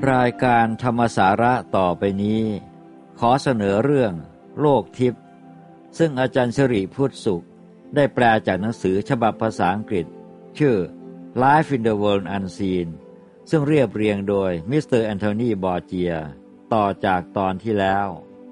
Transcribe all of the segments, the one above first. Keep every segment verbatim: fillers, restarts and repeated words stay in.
รายการธรรมสาระต่อไปนี้ขอเสนอเรื่องโลกทิพย์ซึ่งอาจารย์สิริพุทธสุขได้แปลจากหนังสือฉบับภาษาอังกฤษชื่อ Life in the World Unseen ซึ่งเรียบเรียงโดยมิสเตอร์แอนโทนีบอร์เจียต่อจากตอนที่แล้ว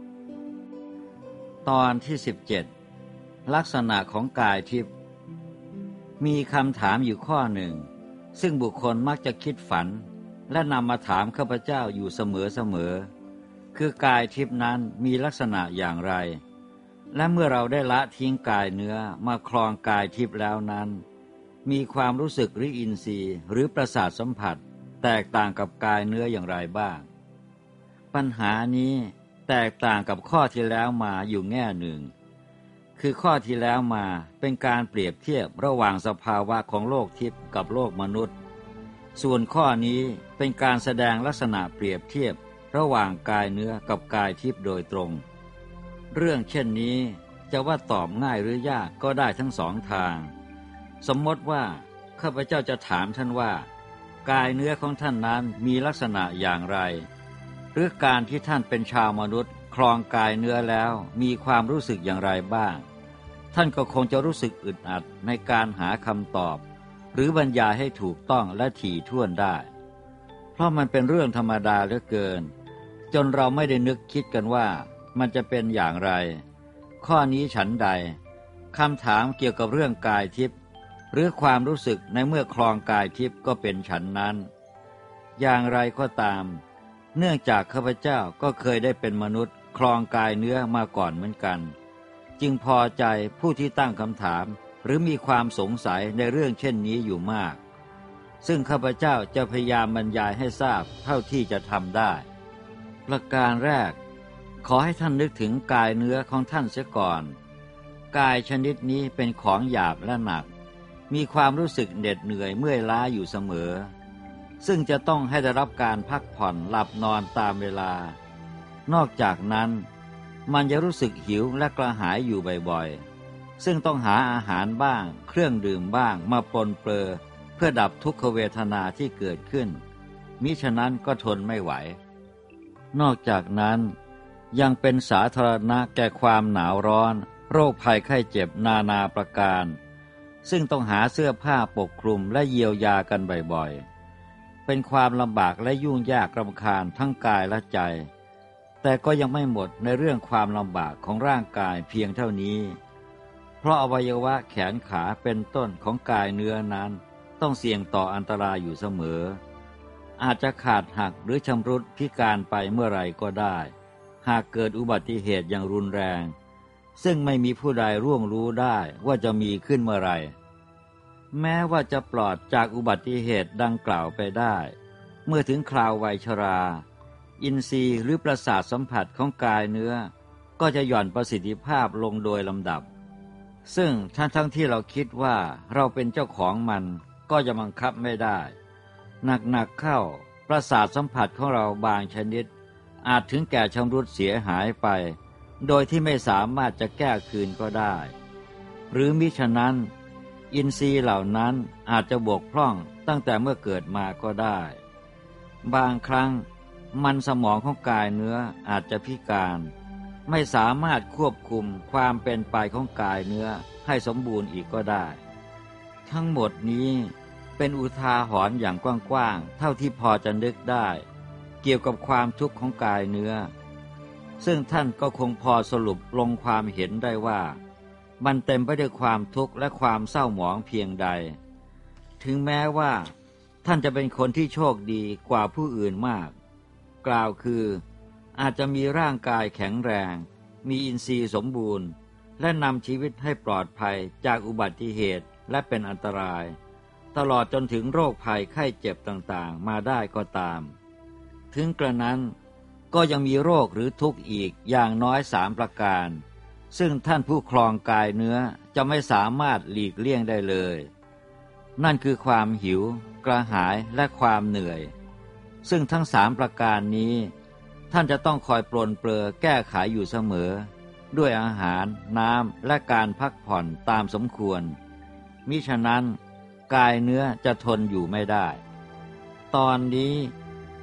ตอนที่สิบเจ็ดลักษณะของกายทิพย์มีคำถามอยู่ข้อหนึ่งซึ่งบุคคลมักจะคิดฝันและนำมาถามข้าพเจ้าอยู่เสมอๆคือกายทิพย์นั้นมีลักษณะอย่างไรและเมื่อเราได้ละทิ้งกายเนื้อมาครองกายทิพย์แล้วนั้นมีความรู้สึกหรืออินทรีย์หรือประสาทสัมผัสแตกต่างกับกายเนื้ออย่างไรบ้างปัญหานี้แตกต่างกับข้อที่แล้วมาอยู่แง่หนึ่งคือข้อที่แล้วมาเป็นการเปรียบเทียบระหว่างสภาวะของโลกทิพย์กับโลกมนุษย์ส่วนข้อนี้เป็นการแสดงลักษณะเปรียบเทียบระหว่างกายเนื้อกับกายทิพย์โดยตรงเรื่องเช่นนี้จะว่าตอบง่ายหรือยากก็ได้ทั้งสองทางสมมติว่าข้าพเจ้าจะถามท่านว่ากายเนื้อของท่านนั้นมีลักษณะอย่างไรหรือการที่ท่านเป็นชาวมนุษย์ครองกายเนื้อแล้วมีความรู้สึกอย่างไรบ้างท่านก็คงจะรู้สึกอึดอัดในการหาคำตอบหรือบรรยายให้ถูกต้องและถี่ถ้วนได้เพราะมันเป็นเรื่องธรรมดาเหลือเกินจนเราไม่ได้นึกคิดกันว่ามันจะเป็นอย่างไรข้อนี้ฉันใดคำถามเกี่ยวกับเรื่องกายทิพย์หรือความรู้สึกในเมื่อครองกายทิพย์ก็เป็นฉันนั้นอย่างไรก็ตามเนื่องจากข้าพเจ้าก็เคยได้เป็นมนุษย์ครองกายเนื้อมาก่อนเหมือนกันจึงพอใจผู้ที่ตั้งคำถามหรือมีความสงสัยในเรื่องเช่นนี้อยู่มากซึ่งข้าพเจ้าจะพยายามบรรยายให้ทราบเท่าที่จะทำได้ประการแรกขอให้ท่านนึกถึงกายเนื้อของท่านเสียก่อนกายชนิดนี้เป็นของหยาบและหนักมีความรู้สึกเหน็ดเหนื่อยเมื่อยล้าอยู่เสมอซึ่งจะต้องให้ได้รับการพักผ่อนหลับนอนตามเวลานอกจากนั้นมันจะรู้สึกหิวและกระหายอยู่บ่อยๆซึ่งต้องหาอาหารบ้างเครื่องดื่มบ้างมาปนเปื้อเพื่อดับทุกขเวทนาที่เกิดขึ้นมิฉะนั้นก็ทนไม่ไหวนอกจากนั้นยังเป็นสาธารณะแก่ความหนาวร้อนโรคภัยไข้เจ็บนานาประการซึ่งต้องหาเสื้อผ้าปกคลุมและเยียวยากันบ่อยๆเป็นความลำบากและยุ่งยากรำคาญทั้งกายและใจแต่ก็ยังไม่หมดในเรื่องความลำบากของร่างกายเพียงเท่านี้เพราะอวัยวะแขนขาเป็นต้นของกายเนื้อนั้นต้องเสี่ยงต่ออันตรายอยู่เสมออาจจะขาดหักหรือชำรุดพิการไปเมื่อไรก็ได้หากเกิดอุบัติเหตุอย่างรุนแรงซึ่งไม่มีผู้ใดร่วงรู้ได้ว่าจะมีขึ้นเมื่อไรแม้ว่าจะปลอดจากอุบัติเหตุดังกล่าวไปได้เมื่อถึงคราววัยชราอินทรีย์หรือประสาทสัมผัสของกายเนื้อก็จะหย่อนประสิทธิภาพลงโดยลำดับซึ่งทั้งทั้งที่เราคิดว่าเราเป็นเจ้าของมันก็จะบังคับไม่ได้หนักๆเข้าประสาทสัมผัสของเราบางชนิดอาจถึงแก่ชำรุดเสียหายไปโดยที่ไม่สามารถจะแก้คืนก็ได้หรือมิฉะนั้นอินทรีย์เหล่านั้นอาจจะบกพร่องตั้งแต่เมื่อเกิดมาก็ได้บางครั้งมันสมองของกายเนื้ออาจจะพิการไม่สามารถควบคุมความเป็นไปของกายเนื้อให้สมบูรณ์อีกก็ได้ทั้งหมดนี้เป็นอุทาหรณ์อย่างกว้างๆเท่าที่พอจะนึกได้เกี่ยวกับความทุกข์ของกายเนื้อซึ่งท่านก็คงพอสรุปลงความเห็นได้ว่ามันเต็มไปด้วยความทุกข์และความเศร้าหมองเพียงใดถึงแม้ว่าท่านจะเป็นคนที่โชคดีกว่าผู้อื่นมากกล่าวคืออาจจะมีร่างกายแข็งแรงมีอินทรีย์สมบูรณ์และนำชีวิตให้ปลอดภัยจากอุบัติเหตุและเป็นอันตรายตลอดจนถึงโรคภัยไข้เจ็บต่างๆมาได้ก็ตามถึงกระนั้นก็ยังมีโรคหรือทุกข์อีกอย่างน้อยสามประการซึ่งท่านผู้ครองกายเนื้อจะไม่สามารถหลีกเลี่ยงได้เลยนั่นคือความหิวกระหายและความเหนื่อยซึ่งทั้งสามประการนี้ท่านจะต้องคอยปรนเปรอแก้ไขอยู่เสมอด้วยอาหารน้ำและการพักผ่อนตามสมควรมิฉะนั้นกายเนื้อจะทนอยู่ไม่ได้ตอนนี้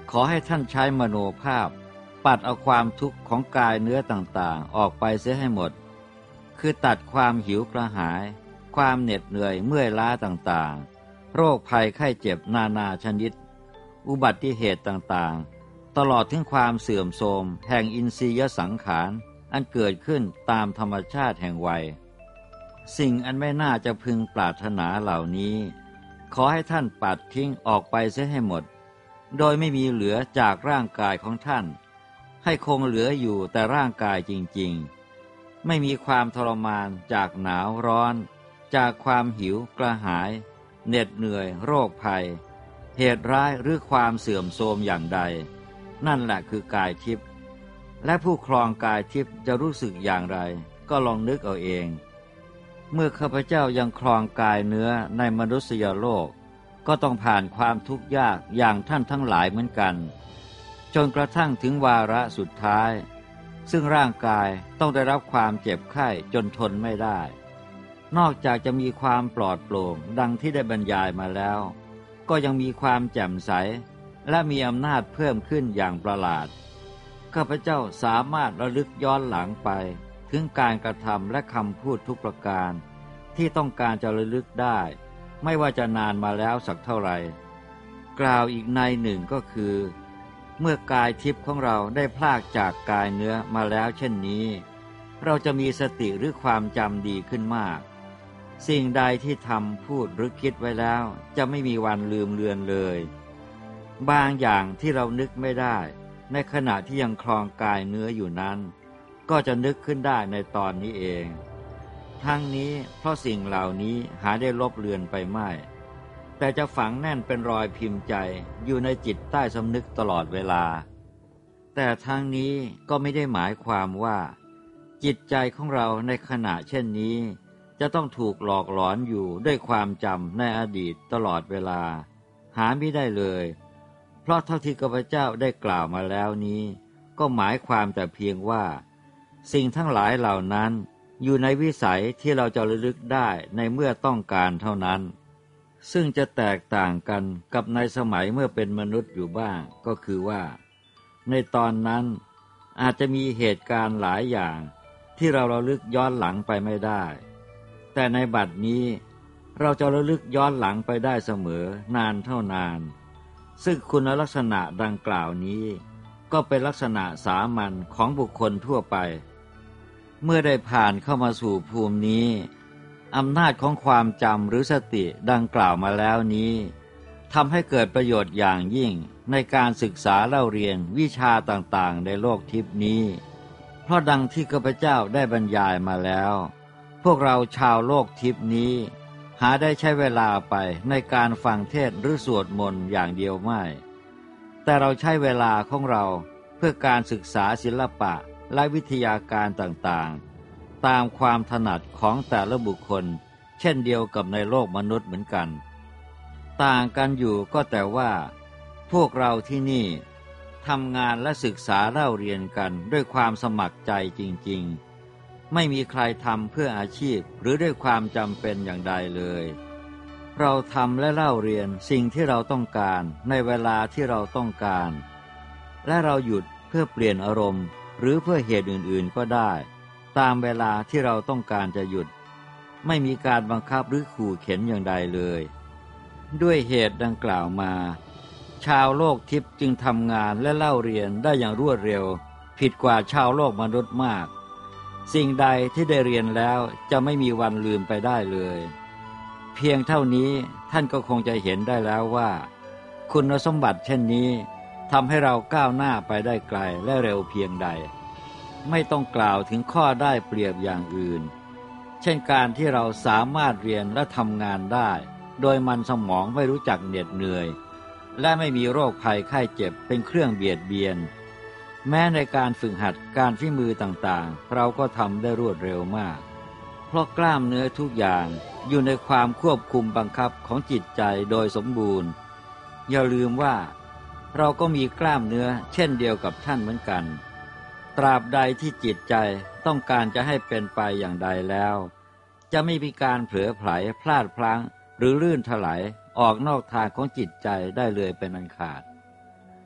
ขอให้ท่านใช้มโนภาพปัดเอาความทุกข์ของกายเนื้อต่างๆออกไปเสียให้หมดคือตัดความหิวกระหายความเหน็ดเหนื่อยเมื่อยล้าต่างๆโรคภัยไข้เจ็บนานาชนิดอุบัติเหตุต่างๆตลอดถึงความเสื่อมโทรมแห่งอินทรียสังขารอันเกิดขึ้นตามธรรมชาติแห่งวัยสิ่งอันไม่น่าจะพึงปรารถนาเหล่านี้ขอให้ท่านปัดทิ้งออกไปเสียให้หมดโดยไม่มีเหลือจากร่างกายของท่านให้คงเหลืออยู่แต่ร่างกายจริงๆไม่มีความทรมานจากหนาวร้อนจากความหิวกระหายเหน็ดเหนื่อยโรคภัยเหตุร้ายหรือความเสื่อมโทรมอย่างใดนั่นแหละคือกายทิพย์และผู้ครองกายทิพย์จะรู้สึกอย่างไรก็ลองนึกเอาเองเมื่อข้าพเจ้ายังครองกายเนื้อในมนุษยโลกก็ต้องผ่านความทุกข์ยากอย่างท่านทั้งหลายเหมือนกันจนกระทั่งถึงวาระสุดท้ายซึ่งร่างกายต้องได้รับความเจ็บไข้จนทนไม่ได้นอกจากจะมีความปลอดโปร่งดังที่ได้บรรยายมาแล้วก็ยังมีความแจ่มใสและมีอำนาจเพิ่มขึ้นอย่างประหลาดข้าพเจ้าสามารถระลึกย้อนหลังไปถึงการกระทำและคำพูดทุกประการที่ต้องการจะระลึกได้ไม่ว่าจะนานมาแล้วสักเท่าไหร่กล่าวอีกในหนึ่งก็คือเมื่อกายทิพย์ของเราได้พลากจากกายเนื้อมาแล้วเช่นนี้เราจะมีสติหรือความจำดีขึ้นมากสิ่งใดที่ทำพูดหรือคิดไว้แล้วจะไม่มีวันลืมเลือนเลยบางอย่างที่เรานึกไม่ได้ในขณะที่ยังครองกายเนื้ออยู่นั้นก็จะนึกขึ้นได้ในตอนนี้เองทั้งนี้เพราะสิ่งเหล่านี้หาได้ลบเลือนไปไม่แต่จะฝังแน่นเป็นรอยพิมพ์ใจอยู่ในจิตใต้สำนึกตลอดเวลาแต่ทั้งนี้ก็ไม่ได้หมายความว่าจิตใจของเราในขณะเช่นนี้จะต้องถูกหลอกหลอนอยู่ด้วยความจำในอดีตตลอดเวลาหาไม่ได้เลยเพราะเท่าที่ข้าพเจ้าได้กล่าวมาแล้วนี้ก็หมายความแต่เพียงว่าสิ่งทั้งหลายเหล่านั้นอยู่ในวิสัยที่เราจะระลึกได้ในเมื่อต้องการเท่านั้นซึ่งจะแตกต่างกันกับในสมัยเมื่อเป็นมนุษย์อยู่บ้างก็คือว่าในตอนนั้นอาจจะมีเหตุการณ์หลายอย่างที่เราระลึกย้อนหลังไปไม่ได้แต่ในบัดนี้เราจะระลึกย้อนหลังไปได้เสมอนานเท่านานซึ่งคุณลักษณะดังกล่าวนี้ก็เป็นลักษณะสามัญของบุคคลทั่วไปเมื่อได้ผ่านเข้ามาสู่ภูมินี้อำนาจของความจำหรือสติดังกล่าวมาแล้วนี้ทำให้เกิดประโยชน์อย่างยิ่งในการศึกษาเล่าเรียนวิชาต่างๆในโลกทิพย์นี้เพราะดังที่ข้าพเจ้าได้บรรยายมาแล้วพวกเราชาวโลกทิพย์นี้หาได้ใช้เวลาไปในการฟังเทศน์หรือสวดมนต์อย่างเดียวไม่แต่เราใช้เวลาของเราเพื่อการศึกษาศิลปะและวิทยาการต่างๆตามความถนัดของแต่ละบุคคลเช่นเดียวกับในโลกมนุษย์เหมือนกันต่างกันอยู่ก็แต่ว่าพวกเราที่นี่ทำงานและศึกษาเล่าเรียนกันด้วยความสมัครใจจริงๆไม่มีใครทำเพื่ออาชีพหรือด้วยความจำเป็นอย่างใดเลยเราทำและเล่าเรียนสิ่งที่เราต้องการในเวลาที่เราต้องการและเราหยุดเพื่อเปลี่ยนอารมณ์หรือเพื่อเหตุอื่นๆก็ได้ตามเวลาที่เราต้องการจะหยุดไม่มีการบังคับหรือขู่เข็นอย่างใดเลยด้วยเหตุดังกล่าวมาชาวโลกทิพย์จึงทำงานและเล่าเรียนได้อย่างรวดเร็วผิดกว่าชาวโลกมนุษย์มากสิ่งใดที่ได้เรียนแล้วจะไม่มีวันลืมไปได้เลยเพียงเท่านี้ท่านก็คงจะเห็นได้แล้วว่าคุณสมบัติเช่นนี้ทำให้เราก้าวหน้าไปได้ไกลและเร็วเพียงใดไม่ต้องกล่าวถึงข้อได้เปรียบอย่างอื่นเช่นการที่เราสามารถเรียนและทำงานได้โดยมันสมองไม่รู้จักเหน็ดเหนื่อยและไม่มีโรคภัยไข้เจ็บเป็นเครื่องเบียดเบียนแม้ในการฝึกหัดการฝีมือต่างๆเราก็ทำได้รวดเร็วมากเพราะกล้ามเนื้อทุกอย่างอยู่ในความควบคุมบังคับของจิตใจโดยสมบูรณ์อย่าลืมว่าเราก็มีกล้ามเนื้อเช่นเดียวกับท่านเหมือนกันตราบใดที่จิตใจต้องการจะให้เป็นไปอย่างใดแล้วจะไม่มีการเผลอไผลพลาดพลั้งหรือลื่นถลายออกนอกทางของจิตใจได้เลยเป็นอันขาด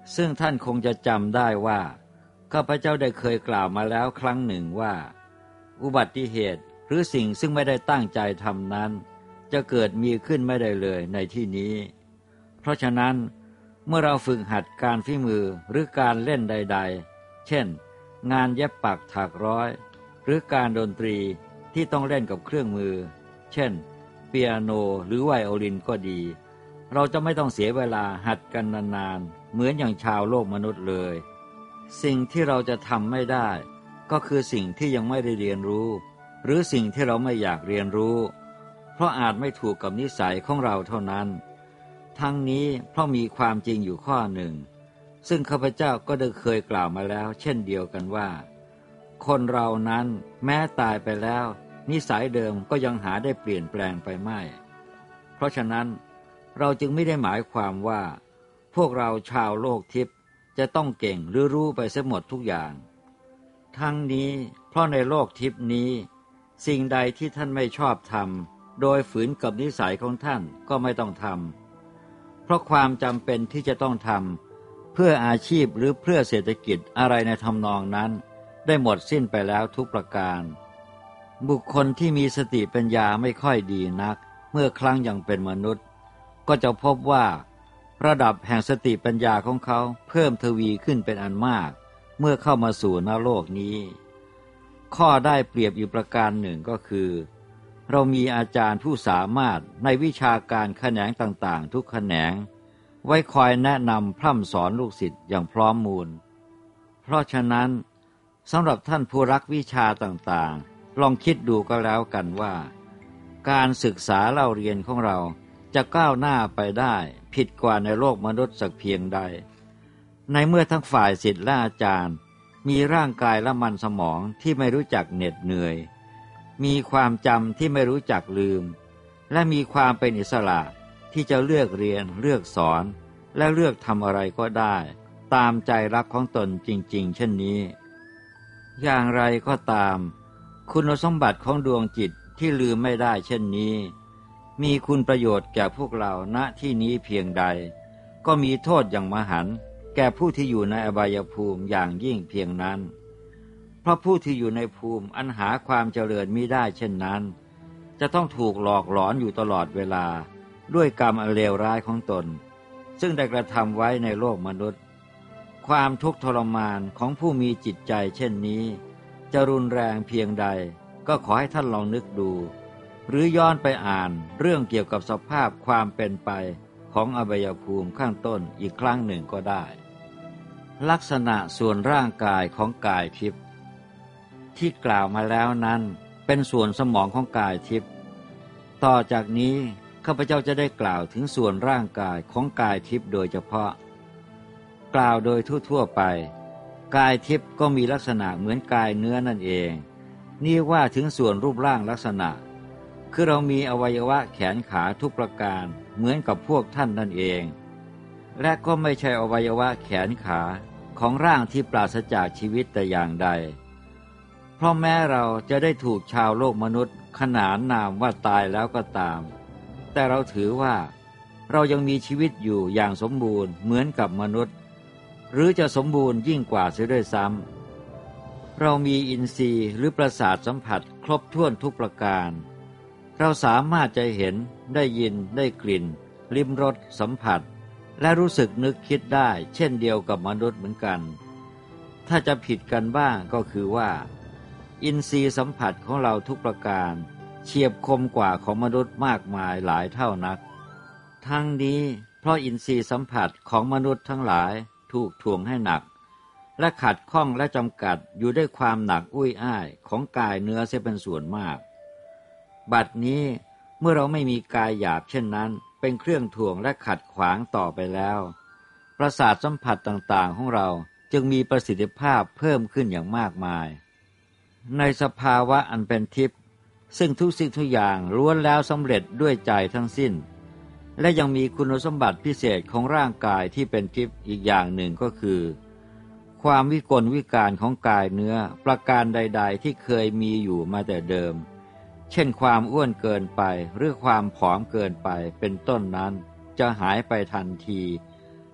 ซึ่งท่านคงจะจำได้ว่าข้าพเจ้าได้เคยกล่าวมาแล้วครั้งหนึ่งว่าอุบัติเหตุหรือสิ่งซึ่งไม่ได้ตั้งใจทำนั้นจะเกิดมีขึ้นไม่ได้เลยในที่นี้เพราะฉะนั้นเมื่อเราฝึกหัดการฝีมือหรือการเล่นใดๆเช่นงานเย็บปักถักร้อยหรือการดนตรีที่ต้องเล่นกับเครื่องมือเช่นเปียโนหรือไวโอลินก็ดีเราจะไม่ต้องเสียเวลาหัดกันนานๆเหมือนอย่างชาวโลกมนุษย์เลยสิ่งที่เราจะทำไม่ได้ก็คือสิ่งที่ยังไม่ได้เรียนรู้หรือสิ่งที่เราไม่อยากเรียนรู้เพราะอาจไม่ถูกกับนิสัยของเราเท่านั้นทั้งนี้เพราะมีความจริงอยู่ข้อหนึ่งซึ่งข้าพเจ้าก็ได้เคยกล่าวมาแล้วเช่นเดียวกันว่าคนเรานั้นแม้ตายไปแล้วนิสัยเดิมก็ยังหาได้เปลี่ยนแปลงไปไม่เพราะฉะนั้นเราจึงไม่ได้หมายความว่าพวกเราชาวโลกทิพย์จะต้องเก่งหรือรู้ไปเสียหมดทุกอย่างทั้งนี้เพราะในโลกทิพย์นี้สิ่งใดที่ท่านไม่ชอบทำโดยฝืนกับนิสัยของท่านก็ไม่ต้องทำเพราะความจำเป็นที่จะต้องทำเพื่ออาชีพหรือเพื่อเศรษฐกิจอะไรในทำนองนั้นได้หมดสิ้นไปแล้วทุกประการบุคคลที่มีสติปัญญาไม่ค่อยดีนักเมื่อครั้งยังเป็นมนุษย์ก็จะพบว่าระดับแห่งสติปัญญาของเขาเพิ่มทวีขึ้นเป็นอันมากเมื่อเข้ามาสู่นโลกนี้ข้อได้เปรียบอยู่ประการหนึ่งก็คือเรามีอาจารย์ผู้สามารถในวิชาการแขนงต่างๆทุกแขนงไว้คอยแนะนำพร่ำสอนลูกศิษย์อย่างพร้อมมูลเพราะฉะนั้นสำหรับท่านผู้รักวิชาต่างๆลองคิดดูก็แล้วกันว่าการศึกษาเล่าเรียนของเราจะก้าวหน้าไปได้ผิดกว่าในโลกมนุษย์สักเพียงใดในเมื่อทั้งฝ่ายศิษย์และอาจารย์มีร่างกายและมันสมองที่ไม่รู้จักเหน็ดเหนื่อยมีความจำที่ไม่รู้จักลืมและมีความเป็นอิสระที่จะเลือกเรียนเลือกสอนและเลือกทำอะไรก็ได้ตามใจรักของตนจริงๆเช่นนี้อย่างไรก็ตามคุณสมบัติของดวงจิตที่ลืมไม่ได้เช่นนี้มีคุณประโยชน์แก่พวกเราณที่นี้เพียงใดก็มีโทษอย่างมหันต์แก่ผู้ที่อยู่ในอบายภูมิอย่างยิ่งเพียงนั้นเพราะผู้ที่อยู่ในภูมิอันหาความเจริญมิได้เช่นนั้นจะต้องถูกหลอกหลอนอยู่ตลอดเวลาด้วยกรรมอันเลวร้ายของตนซึ่งได้กระทำไว้ในโลกมนุษย์ความทุกข์ทรมานของผู้มีจิตใจเช่นนี้จะรุนแรงเพียงใดก็ขอให้ท่านลองนึกดูหรือย้อนไปอ่านเรื่องเกี่ยวกับสภาพความเป็นไปของอบายภูมิข้างต้นอีกครั้งหนึ่งก็ได้ลักษณะส่วนร่างกายของกายทิพย์ที่กล่าวมาแล้วนั้นเป็นส่วนสมองของกายทิพย์ต่อจากนี้ข้าพเจ้าจะได้กล่าวถึงส่วนร่างกายของกายทิพย์โดยเฉพาะกล่าวโดยทั่วๆไปกายทิพย์ก็มีลักษณะเหมือนกายเนื้อนั่นเองนี่ว่าถึงส่วนรูปร่างลักษณะคือเรามีอวัยวะแขนขาทุกประการเหมือนกับพวกท่านนั่นเองและก็ไม่ใช่อวัยวะแขนขาของร่างที่ปราศจากชีวิตแต่อย่างใดเพราะแม้เราจะได้ถูกชาวโลกมนุษย์ขนานนามว่าตายแล้วก็ตามแต่เราถือว่าเรายังมีชีวิตอยู่อย่างสมบูรณ์เหมือนกับมนุษย์หรือจะสมบูรณ์ยิ่งกว่าเสียด้วยซ้ำเรามีอินทรีย์หรือประสาทสัมผัสครบถ้วนทุกประการเราสามารถจะเห็นได้ยินได้กลิ่นลิ้มรสสัมผัสและรู้สึกนึกคิดได้เช่นเดียวกับมนุษย์เหมือนกันถ้าจะผิดกันบ้างก็คือว่าอินทรีย์สัมผัสของเราทุกประการเฉียบคมกว่าของมนุษย์มากมายหลายเท่านักทั้งนี้เพราะอินทรีย์สัมผัสของมนุษย์ทั้งหลายถูกถ่วงให้หนักและขัดข้องและจำกัดอยู่ด้วยความหนักอุ้ยอ้ายของกายเนื้อเสียเป็นส่วนมากบัดนี้เมื่อเราไม่มีกายหยาบเช่นนั้นเป็นเครื่องถ่วงและขัดขวางต่อไปแล้วประสาทสัมผัสต่างๆของเราจึงมีประสิทธิภาพเพิ่มขึ้นอย่างมากมายในสภาวะอันเป็นทิพย์ซึ่งทุกสิ่งทุกอย่างล้วนแล้วสำเร็จด้วยใจทั้งสิ้นและยังมีคุณสมบัติพิเศษของร่างกายที่เป็นทิพย์อีกอย่างหนึ่งก็คือความวิกลวิการของกายเนื้อประการใดๆที่เคยมีอยู่มาแต่เดิมเช่นความอ้วนเกินไปหรือความผอมเกินไปเป็นต้นนั้นจะหายไปทันที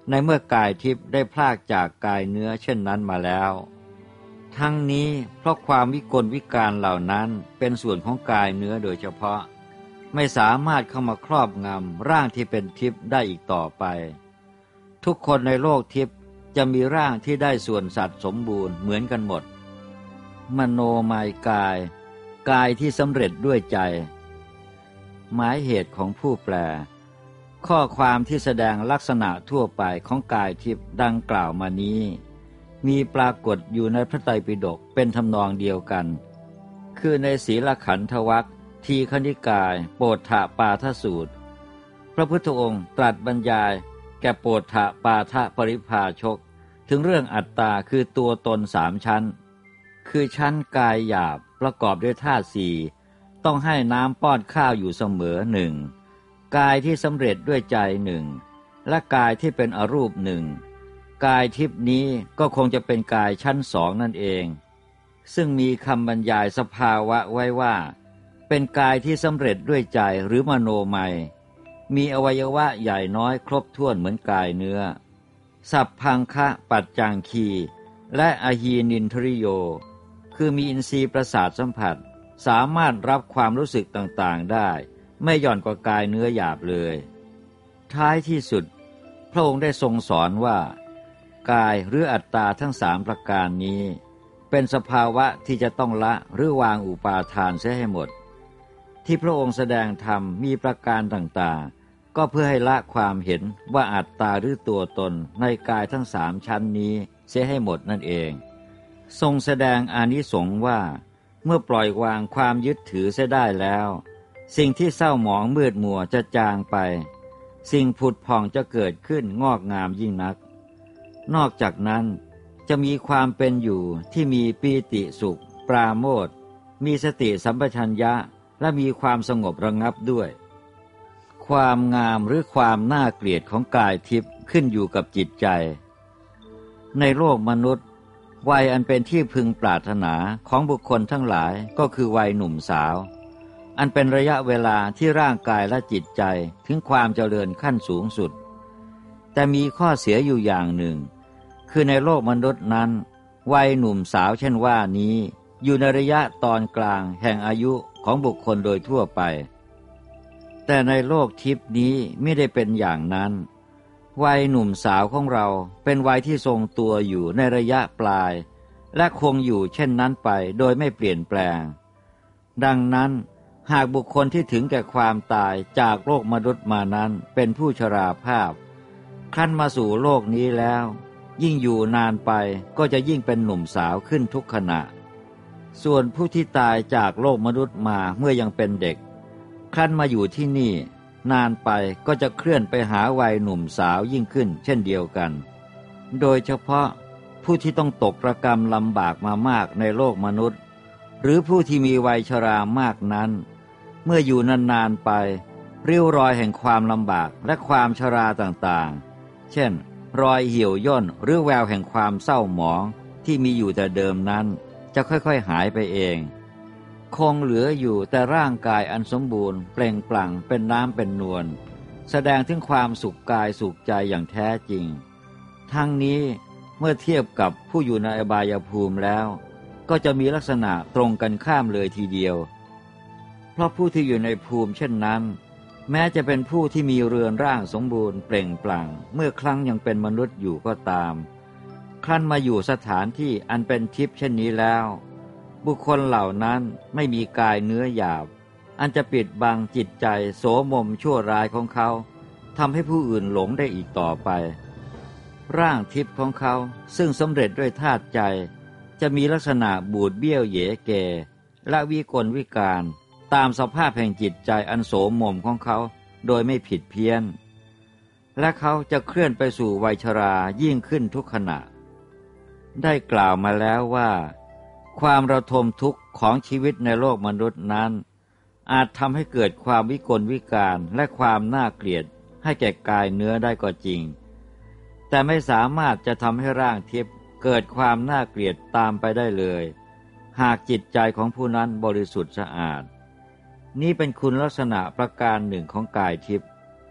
ในเมื่อกายทิพย์ได้พรากจากกายเนื้อเช่นนั้นมาแล้วทั้งนี้เพราะความวิกลวิการเหล่านั้นเป็นส่วนของกายเนื้อโดยเฉพาะไม่สามารถเข้ามาครอบงำร่างที่เป็นทิพย์ได้อีกต่อไปทุกคนในโลกทิพย์จะมีร่างที่ได้ส่วนสัตว์สมบูรณ์เหมือนกันหมดมโนมายกายกายที่สำเร็จด้วยใจหมายเหตุของผู้แปลข้อความที่แสดงลักษณะทั่วไปของกายทิพย์ดังกล่าวมานี้มีปรากฏอยู่ในพระไตรปิฎกเป็นทำนองเดียวกันคือในศีลขันธวรรคทีฆนิกายโปฏฐปาทสูตรพระพุทธองค์ตรัสบรรยายแก่โปฏฐปาทปริภาชกถึงเรื่องอัตตาคือตัวตนสามชั้นคือชั้นกายหยาบประกอบด้วยธาตุสี่ต้องให้น้ำป้อนข้าวอยู่เสมอหนึ่งกายที่สำเร็จด้วยใจหนึ่งและกายที่เป็นอรูปหนึ่งกายทิพย์นี้ก็คงจะเป็นกายชั้นสองนั่นเองซึ่งมีคำบรรยายสภาวะไว้ว่าเป็นกายที่สำเร็จด้วยใจหรือมโนมัยมีอวัยวะใหญ่น้อยครบถ้วนเหมือนกายเนื้อสัพพังคะปัจจังคีและอหีนินทริโยคือมีอินทรีย์ประสาทสัมผัสสามารถรับความรู้สึกต่างๆได้ไม่หย่อนกว่ากายเนื้อหยาบเลยท้ายที่สุดพระองค์ได้ทรงสอนว่ากายหรืออัตตาทั้งสามประการนี้เป็นสภาวะที่จะต้องละหรือวางอุปาทานเสียให้หมดที่พระองค์แสดงธรรมมีประการต่างๆก็เพื่อให้ละความเห็นว่าอัตตาหรือตัวตนในกายทั้งสามชั้นนี้เสียให้หมดนั่นเองทรงแสดงอานิสงส์ว่าเมื่อปล่อยวางความยึดถือเสียได้แล้วสิ่งที่เศร้าหมองมืดมัวจะจางไปสิ่งผุดผ่องจะเกิดขึ้นงอกงามยิ่งนักนอกจากนั้นจะมีความเป็นอยู่ที่มีปีติสุขปราโมทย์มีสติสัมปชัญญะและมีความสงบระงับด้วยความงามหรือความน่าเกลียดของกายทิพย์ขึ้นอยู่กับจิตใจในโลกมนุษย์วัยอันเป็นที่พึงปรารถนาของบุคคลทั้งหลายก็คือวัยหนุ่มสาวอันเป็นระยะเวลาที่ร่างกายและจิตใจถึงความเจริญขั้นสูงสุดแต่มีข้อเสียอยู่อย่างหนึ่งคือในโลกมนุษย์นั้นวัยหนุ่มสาวเช่นว่านี้อยู่ในระยะตอนกลางแห่งอายุของบุคคลโดยทั่วไปแต่ในโลกทิพย์นี้ไม่ได้เป็นอย่างนั้นวัยหนุ่มสาวของเราเป็นวัยที่ทรงตัวอยู่ในระยะปลายและคงอยู่เช่นนั้นไปโดยไม่เปลี่ยนแปลงดังนั้นหากบุคคลที่ถึงแก่ความตายจากโลกมนุษย์มานั้นเป็นผู้ชราภาพครั้นมาสู่โลกนี้แล้วยิ่งอยู่นานไปก็จะยิ่งเป็นหนุ่มสาวขึ้นทุกขณะส่วนผู้ที่ตายจากโลกมนุษย์มาเมื่อยังเป็นเด็กครั้นมาอยู่ที่นี่นานไปก็จะเคลื่อนไปหาวัยหนุ่มสาวยิ่งขึ้นเช่นเดียวกันโดยเฉพาะผู้ที่ต้องตกระกรรมลำบากมามากในโลกมนุษย์หรือผู้ที่มีวัยชรามากนั้นเมื่ออยู่นานๆไปริ้วรอยแห่งความลำบากและความชราต่างๆเช่นรอยเหี่ยวย่นหรือแววแห่งความเศร้าหมองที่มีอยู่แต่เดิมนั้นจะค่อยๆหายไปเองคงเหลืออยู่แต่ร่างกายอันสมบูรณ์เปล่งปลั่งเป็นน้ำเป็นนวลแสดงถึงความสุขกายสุขใจอย่างแท้จริงทั้งนี้เมื่อเทียบกับผู้อยู่ในอบายภูมิแล้วก็จะมีลักษณะตรงกันข้ามเลยทีเดียวเพราะผู้ที่อยู่ในภูมิเช่นนั้นแม้จะเป็นผู้ที่มีเรือนร่างสมบูรณ์เปล่งปลั่งเมื่อครั้งยังเป็นมนุษย์อยู่ก็ตามครั้นมาอยู่สถานที่อันเป็นทิพย์เช่นนี้แล้วบุคคลเหล่านั้นไม่มีกายเนื้อหยาบอันจะปิดบังจิตใจโสมมชั่วร้ายของเขาทำให้ผู้อื่นหลงได้อีกต่อไปร่างทิพย์ของเขาซึ่งสำเร็จด้วยธาตุใจจะมีลักษณะบูดเบี้ยวเหยแก่และวิกลวิการตามสภาพแห่งจิตใจอันโสมมของเขาโดยไม่ผิดเพี้ยนและเขาจะเคลื่อนไปสู่วัยชรายิ่งขึ้นทุกขณะได้กล่าวมาแล้วว่าความระทมทุกข์ของชีวิตในโลกมนุษย์นั้นอาจทำให้เกิดความวิกลวิการและความน่าเกลียดให้แก่กายเนื้อได้ก็จริงแต่ไม่สามารถจะทำให้ร่างทิพย์เกิดความน่าเกลียดตามไปได้เลยหากจิตใจของผู้นั้นบริสุทธิ์สะอาดนี่เป็นคุณลักษณะประการหนึ่งของกายทิพย์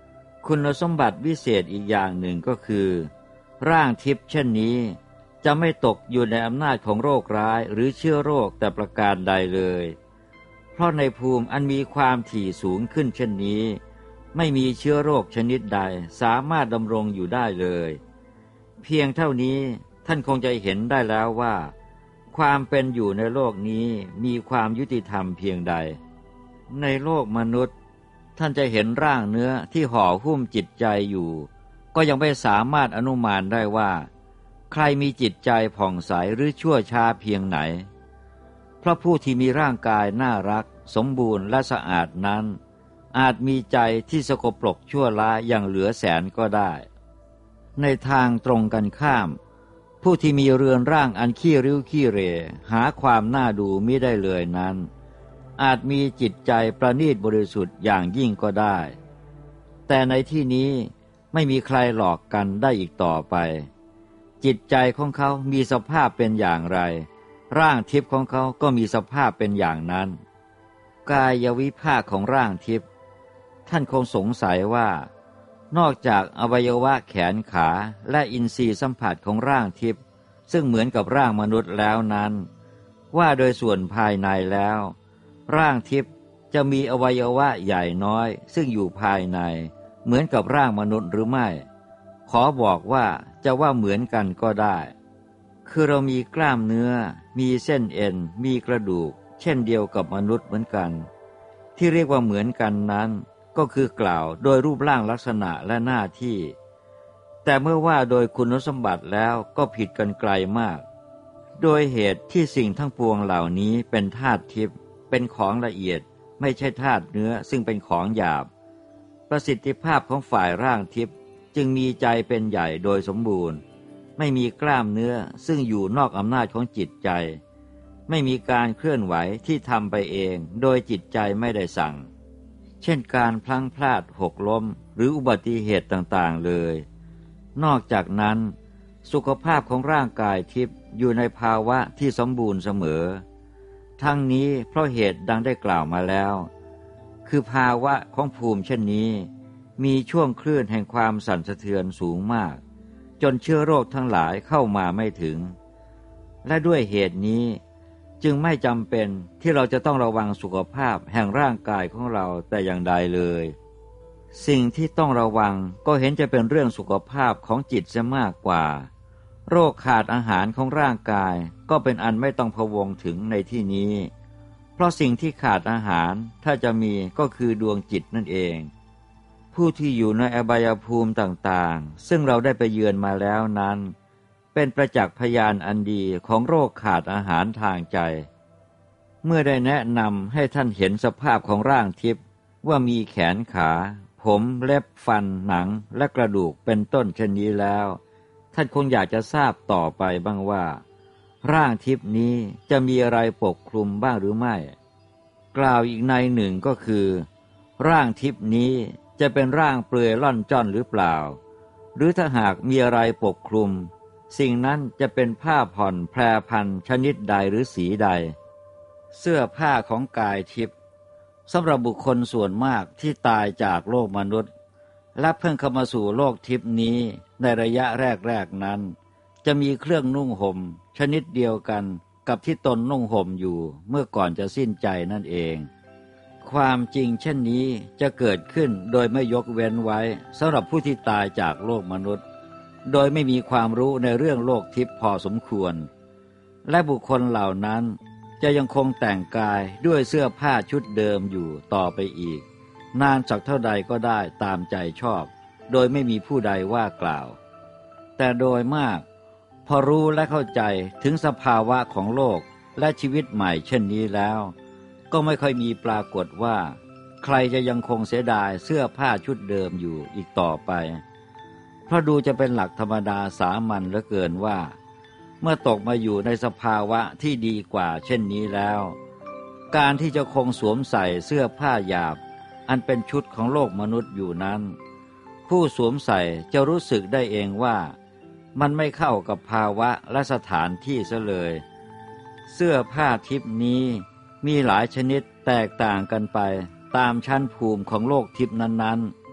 คุณสมบัติวิเศษอีกอย่างหนึ่งก็คือร่างทิพย์เช่นนี้จะไม่ตกอยู่ในอำนาจของโรคร้ายหรือเชื้อโรคแต่ประการใดเลยเพราะในภูมิอันมีความถี่สูงขึ้นเช่นนี้ไม่มีเชื้อโรคชนิดใดสามารถดำรงอยู่ได้เลยเพียงเท่านี้ท่านคงจะเห็นได้แล้วว่าความเป็นอยู่ในโลกนี้มีความยุติธรรมเพียงใดในโลกมนุษย์ท่านจะเห็นร่างเนื้อที่ห่อหุ้มจิตใจอยู่ก็ยังไม่สามารถอนุมานได้ว่าใครมีจิตใจผ่องใสหรือชั่วช้าเพียงไหนเพราะผู้ที่มีร่างกายน่ารักสมบูรณ์และสะอาดนั้นอาจมีใจที่สกปรกชั่วร้ายอย่างเหลือแสนก็ได้ในทางตรงกันข้ามผู้ที่มีเรือนร่างอันขี้ริ้วขี้เหร่หาความน่าดูมิได้เลยนั้นอาจมีจิตใจประณีตบริสุทธิ์อย่างยิ่งก็ได้แต่ในที่นี้ไม่มีใครหลอกกันได้อีกต่อไปจิตใจของเขามีสภาพเป็นอย่างไรร่างทิพย์ของเขาก็มีสภาพเป็นอย่างนั้นกายวิภาคของร่างทิพย์ท่านคงสงสัยว่านอกจากอวัยวะแขนขาและอินทรีย์สัมผัสของร่างทิพย์ซึ่งเหมือนกับร่างมนุษย์แล้วนั้นว่าโดยส่วนภายในแล้วร่างทิพย์จะมีอวัยวะใหญ่น้อยซึ่งอยู่ภายในเหมือนกับร่างมนุษย์หรือไม่ขอบอกว่าจะว่าเหมือนกันก็ได้คือเรามีกล้ามเนื้อมีเส้นเอ็นมีกระดูกเช่นเดียวกับมนุษย์เหมือนกันที่เรียกว่าเหมือนกันนั้นก็คือกล่าวโดยรูปร่างลักษณะและหน้าที่แต่เมื่อว่าโดยคุณสมบัติแล้วก็ผิดกันไกลมากโดยเหตุที่สิ่งทั้งปวงเหล่านี้เป็นธาตุทิพย์เป็นของละเอียดไม่ใช่ธาตุเนื้อซึ่งเป็นของหยาบประสิทธิภาพของฝ่ายร่างทิพย์จึงมีใจเป็นใหญ่โดยสมบูรณ์ไม่มีกล้ามเนื้อซึ่งอยู่นอกอำนาจของจิตใจไม่มีการเคลื่อนไหวที่ทำไปเองโดยจิตใจไม่ได้สั่งเช่นการพลั้งพลาดหกล้มหรืออุบัติเหตุต่างๆเลยนอกจากนั้นสุขภาพของร่างกายทิพย์อยู่ในภาวะที่สมบูรณ์เสมอทั้งนี้เพราะเหตุดังได้กล่าวมาแล้วคือภาวะของภูมิเช่นนี้มีช่วงคลื่นแห่งความสั่นสะเทือนสูงมากจนเชื้อโรคทั้งหลายเข้ามาไม่ถึงและด้วยเหตุนี้จึงไม่จำเป็นที่เราจะต้องระวังสุขภาพแห่งร่างกายของเราแต่อย่างใดเลยสิ่งที่ต้องระวังก็เห็นจะเป็นเรื่องสุขภาพของจิตซะมากกว่าโรคขาดอาหารของร่างกายก็เป็นอันไม่ต้องพะวงถึงในที่นี้เพราะสิ่งที่ขาดอาหารถ้าจะมีก็คือดวงจิตนั่นเองผู้ที่อยู่ในอบายภูมิต่างๆซึ่งเราได้ไปเยือนมาแล้วนั้นเป็นประจักษ์พยานอันดีของโรคขาดอาหารทางใจเมื่อได้แนะนำให้ท่านเห็นสภาพของร่างทิพย์ว่ามีแขนขาผมเล็บฟันหนังและกระดูกเป็นต้นเช่นนี้แล้วท่านคงอยากจะทราบต่อไปบ้างว่าร่างทิพย์นี้จะมีอะไรปกคลุมบ้างหรือไม่กล่าวอีกในหนึ่งก็คือร่างทิพย์นี้จะเป็นร่างเปลือยล่อนจ้อนหรือเปล่าหรือถ้าหากมีอะไรปกคลุมสิ่งนั้นจะเป็นผ้าผ่อนแพรพันชนิดใดหรือสีใดเสื้อผ้าของกายทิพย์สำหรับบุคคลส่วนมากที่ตายจากโลกมนุษย์และเพิ่งเข้ามาสู่โลกทิพย์นี้ในระยะแรกๆนั้นจะมีเครื่องนุ่งห่มชนิดเดียวกันกับที่ตนนุ่งห่มอยู่เมื่อก่อนจะสิ้นใจนั่นเองความจริงเช่นนี้จะเกิดขึ้นโดยไม่ยกเว้นไว้สำหรับผู้ที่ตายจากโลกมนุษย์โดยไม่มีความรู้ในเรื่องโลกทิพย์พอสมควรและบุคคลเหล่านั้นจะยังคงแต่งกายด้วยเสื้อผ้าชุดเดิมอยู่ต่อไปอีกนานสักเท่าใดก็ได้ตามใจชอบโดยไม่มีผู้ใดว่ากล่าวแต่โดยมากพอรู้และเข้าใจถึงสภาวะของโลกและชีวิตใหม่เช่นนี้แล้วก็ไม่ค่อยมีปรากฏว่าใครจะยังคงเสียดายเสื้อผ้าชุดเดิมอยู่อีกต่อไปเพราะดูจะเป็นหลักธรรมดาสามัญเหลือเกินว่าเมื่อตกมาอยู่ในสภาวะที่ดีกว่าเช่นนี้แล้วการที่จะคงสวมใส่เสื้อผ้าหยาบอันเป็นชุดของโลกมนุษย์อยู่นั้นผู้สวมใส่จะรู้สึกได้เองว่ามันไม่เข้ากับภาวะและสถานที่ซะเลยเสื้อผ้าทิพย์นี้มีหลายชนิดแตกต่างกันไปตามชั้นภูมิของโลกทิพย์นั้นๆ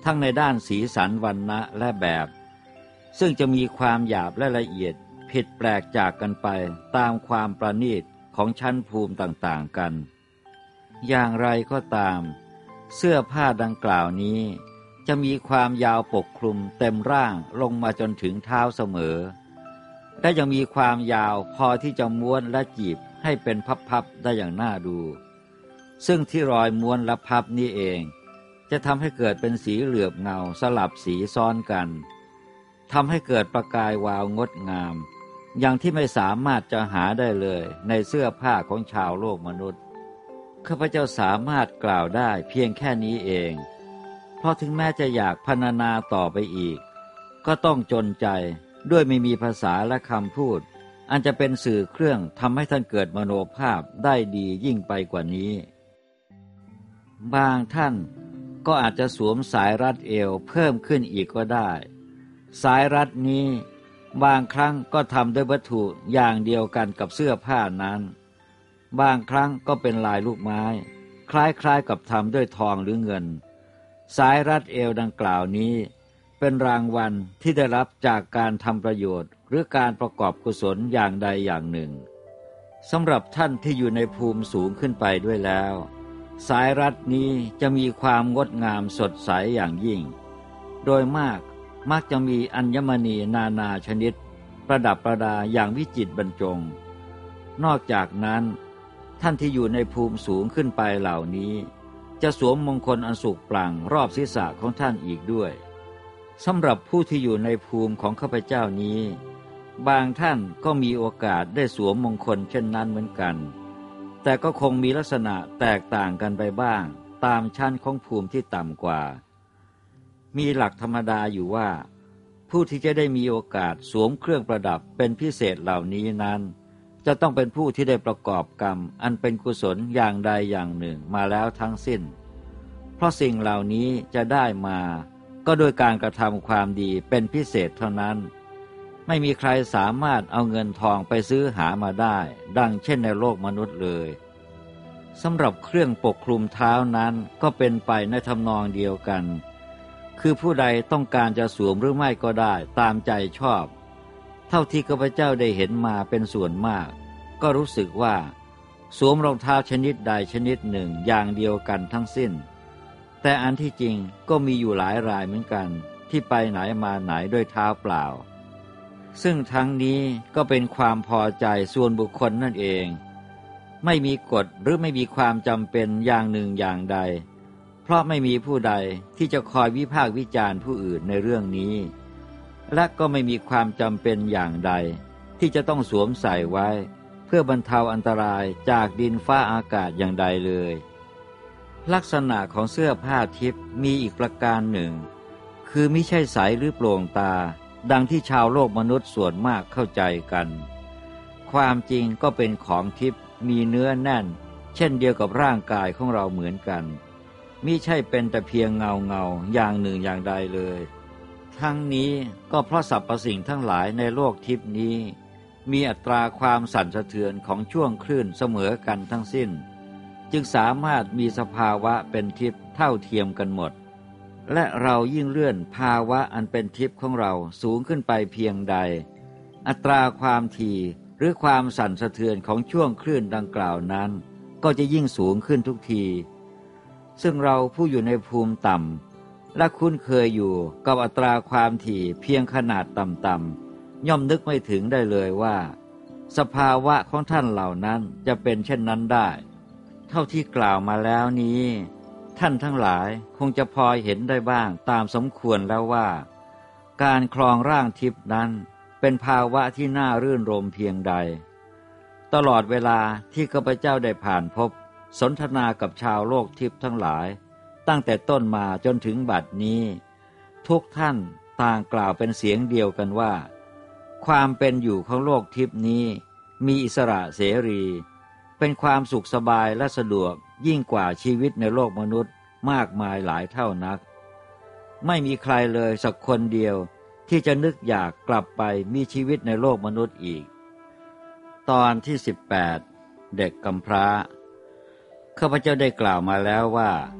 ทั้งในด้านสีสันวรรณะและแบบ ซึ่งจะมีความหยาบและละเอียดผิดแปลกจากกันไปตามความประณีตของชั้นภูมิต่างๆกันอย่างไรก็ตามเสื้อผ้าดังกล่าวนี้จะมีความยาวปกคลุมเต็มร่างลงมาจนถึงเท้าเสมอและยังมีความยาวพอที่จะม้วนและจีบให้เป็นพับๆได้อย่างน่าดูซึ่งที่รอยม้วนและพับนี้เองจะทำให้เกิดเป็นสีเหลือบเงาสลับสีซ้อนกันทำให้เกิดประกายวาวงดงามอย่างที่ไม่สามารถจะหาได้เลยในเสื้อผ้าของชาวโลกมนุษย์ข้าพเจ้าสามารถกล่าวได้เพียงแค่นี้เองเพราะถึงแม้จะอยากพรรณนาต่อไปอีกก็ต้องจนใจด้วยไม่มีภาษาและคำพูดอันจะเป็นสื่อเครื่องทำให้ท่านเกิดมโนภาพได้ดียิ่งไปกว่านี้บางท่านก็อาจจะสวมสายรัดเอวเพิ่มขึ้นอีกก็ได้สายรัดนี้บางครั้งก็ทำด้วยวัตถุอย่างเดียวกันกับเสื้อผ้านั้นบางครั้งก็เป็นลายลูกไม้คล้ายๆกับทำด้วยทองหรือเงินสายรัดเอวดังกล่าวนี้เป็นรางวัลที่ได้รับจากการทำประโยชน์หรือการประกอบกุศลอย่างใดอย่างหนึ่งสำหรับท่านที่อยู่ในภูมิสูงขึ้นไปด้วยแล้วสายรัดนี้จะมีความงดงามสดใสอย่างยิ่งโดยมากมักจะมีอัญมณีนานาชนิดประดับประดาอย่างวิจิตรบรรจงนอกจากนั้นท่านที่อยู่ในภูมิสูงขึ้นไปเหล่านี้จะสวมมงคลอันสุกปลั่งรอบศีรษะของท่านอีกด้วยสำหรับผู้ที่อยู่ในภูมิของข้าพเจ้านี้บางท่านก็มีโอกาสได้สวมมงคลเช่นนั้นเหมือนกันแต่ก็คงมีลักษณะแตกต่างกันไปบ้างตามชั้นของภูมิที่ต่ำกว่ามีหลักธรรมดาอยู่ว่าผู้ที่จะได้มีโอกาสสวมเครื่องประดับเป็นพิเศษเหล่านี้นั้นจะต้องเป็นผู้ที่ได้ประกอบกรรมอันเป็นกุศลอย่างใดอย่างหนึ่งมาแล้วทั้งสิ้นเพราะสิ่งเหล่านี้จะได้มาก็โดยการกระทำความดีเป็นพิเศษเท่านั้นไม่มีใครสามารถเอาเงินทองไปซื้อหามาได้ดังเช่นในโลกมนุษย์เลยสำหรับเครื่องปกคลุมเท้านั้นก็เป็นไปในทำนองเดียวกันคือผู้ใดต้องการจะสวมหรือไม่ก็ได้ตามใจชอบเท่าที่ข้าพเจ้าได้เห็นมาเป็นส่วนมากก็รู้สึกว่าสวมรองเท้าชนิดใดชนิดหนึ่งอย่างเดียวกันทั้งสิ้นแต่อันที่จริงก็มีอยู่หลายรายเหมือนกันที่ไปไหนมาไหนด้วยเท้าเปล่าซึ่งทั้งนี้ก็เป็นความพอใจส่วนบุคคลนั่นเองไม่มีกฎหรือไม่มีความจำเป็นอย่างหนึ่งอย่างใดเพราะไม่มีผู้ใดที่จะคอยวิพากษ์วิจารณ์ผู้อื่นในเรื่องนี้และก็ไม่มีความจำเป็นอย่างใดที่จะต้องสวมใส่ไว้เพื่อบรรเทาอันตรายจากดินฟ้าอากาศอย่างใดเลยลักษณะของเสื้อผ้าทิพย์มีอีกประการหนึ่งคือมิใช่ใสหรือโปร่งตาดังที่ชาวโลกมนุษย์ส่วนมากเข้าใจกันความจริงก็เป็นของทิพย์มีเนื้อแน่นเช่นเดียวกับร่างกายของเราเหมือนกันมิใช่เป็นแต่เพียงเงาเงาอย่างหนึ่งอย่างใดเลยทั้งนี้ก็เพราะสรรพสิ่งทั้งหลายในโลกทิพย์นี้มีอัตราความสั่นสะเทือนของช่วงคลื่นเสมอกันทั้งสิ้นจึงสามารถมีสภาวะเป็นทิพย์เท่าเทียมกันหมดและเรายิ่งเลื่อนภาวะอันเป็นทิพย์ของเราสูงขึ้นไปเพียงใดอัตราความถี่หรือความสั่นสะเทือนของช่วงคลื่นดังกล่าวนั้นก็จะยิ่งสูงขึ้นทุกทีซึ่งเราผู้อยู่ในภูมิต่ำและคุ้นเคยอยู่กับอัตราความถี่เพียงขนาดต่ำๆย่อมนึกไม่ถึงได้เลยว่าสภาวะของท่านเหล่านั้นจะเป็นเช่นนั้นได้เท่าที่กล่าวมาแล้วนี้ท่านทั้งหลายคงจะพอเห็นได้บ้างตามสมควรแล้วว่าการครองร่างทิพย์นั้นเป็นภาวะที่น่ารื่นรมเพียงใดตลอดเวลาที่ข้าพเจ้าได้ผ่านพบสนทนากับชาวโลกทิพย์ทั้งหลายตั้งแต่ต้นมาจนถึงบัดนี้ทุกท่านต่างกล่าวเป็นเสียงเดียวกันว่าความเป็นอยู่ของโลกทิพย์นี้มีอิสระเสรีเป็นความสุขสบายและสะดวกยิ่งกว่าชีวิตในโลกมนุษย์มากมายหลายเท่านักไม่มีใครเลยสักคนเดียวที่จะนึกอยากกลับไปมีชีวิตในโลกมนุษย์อีกตอนที่สิบแปดเด็กกำพร้าข้าพเจ้าได้กล่าวมาแล้วว่า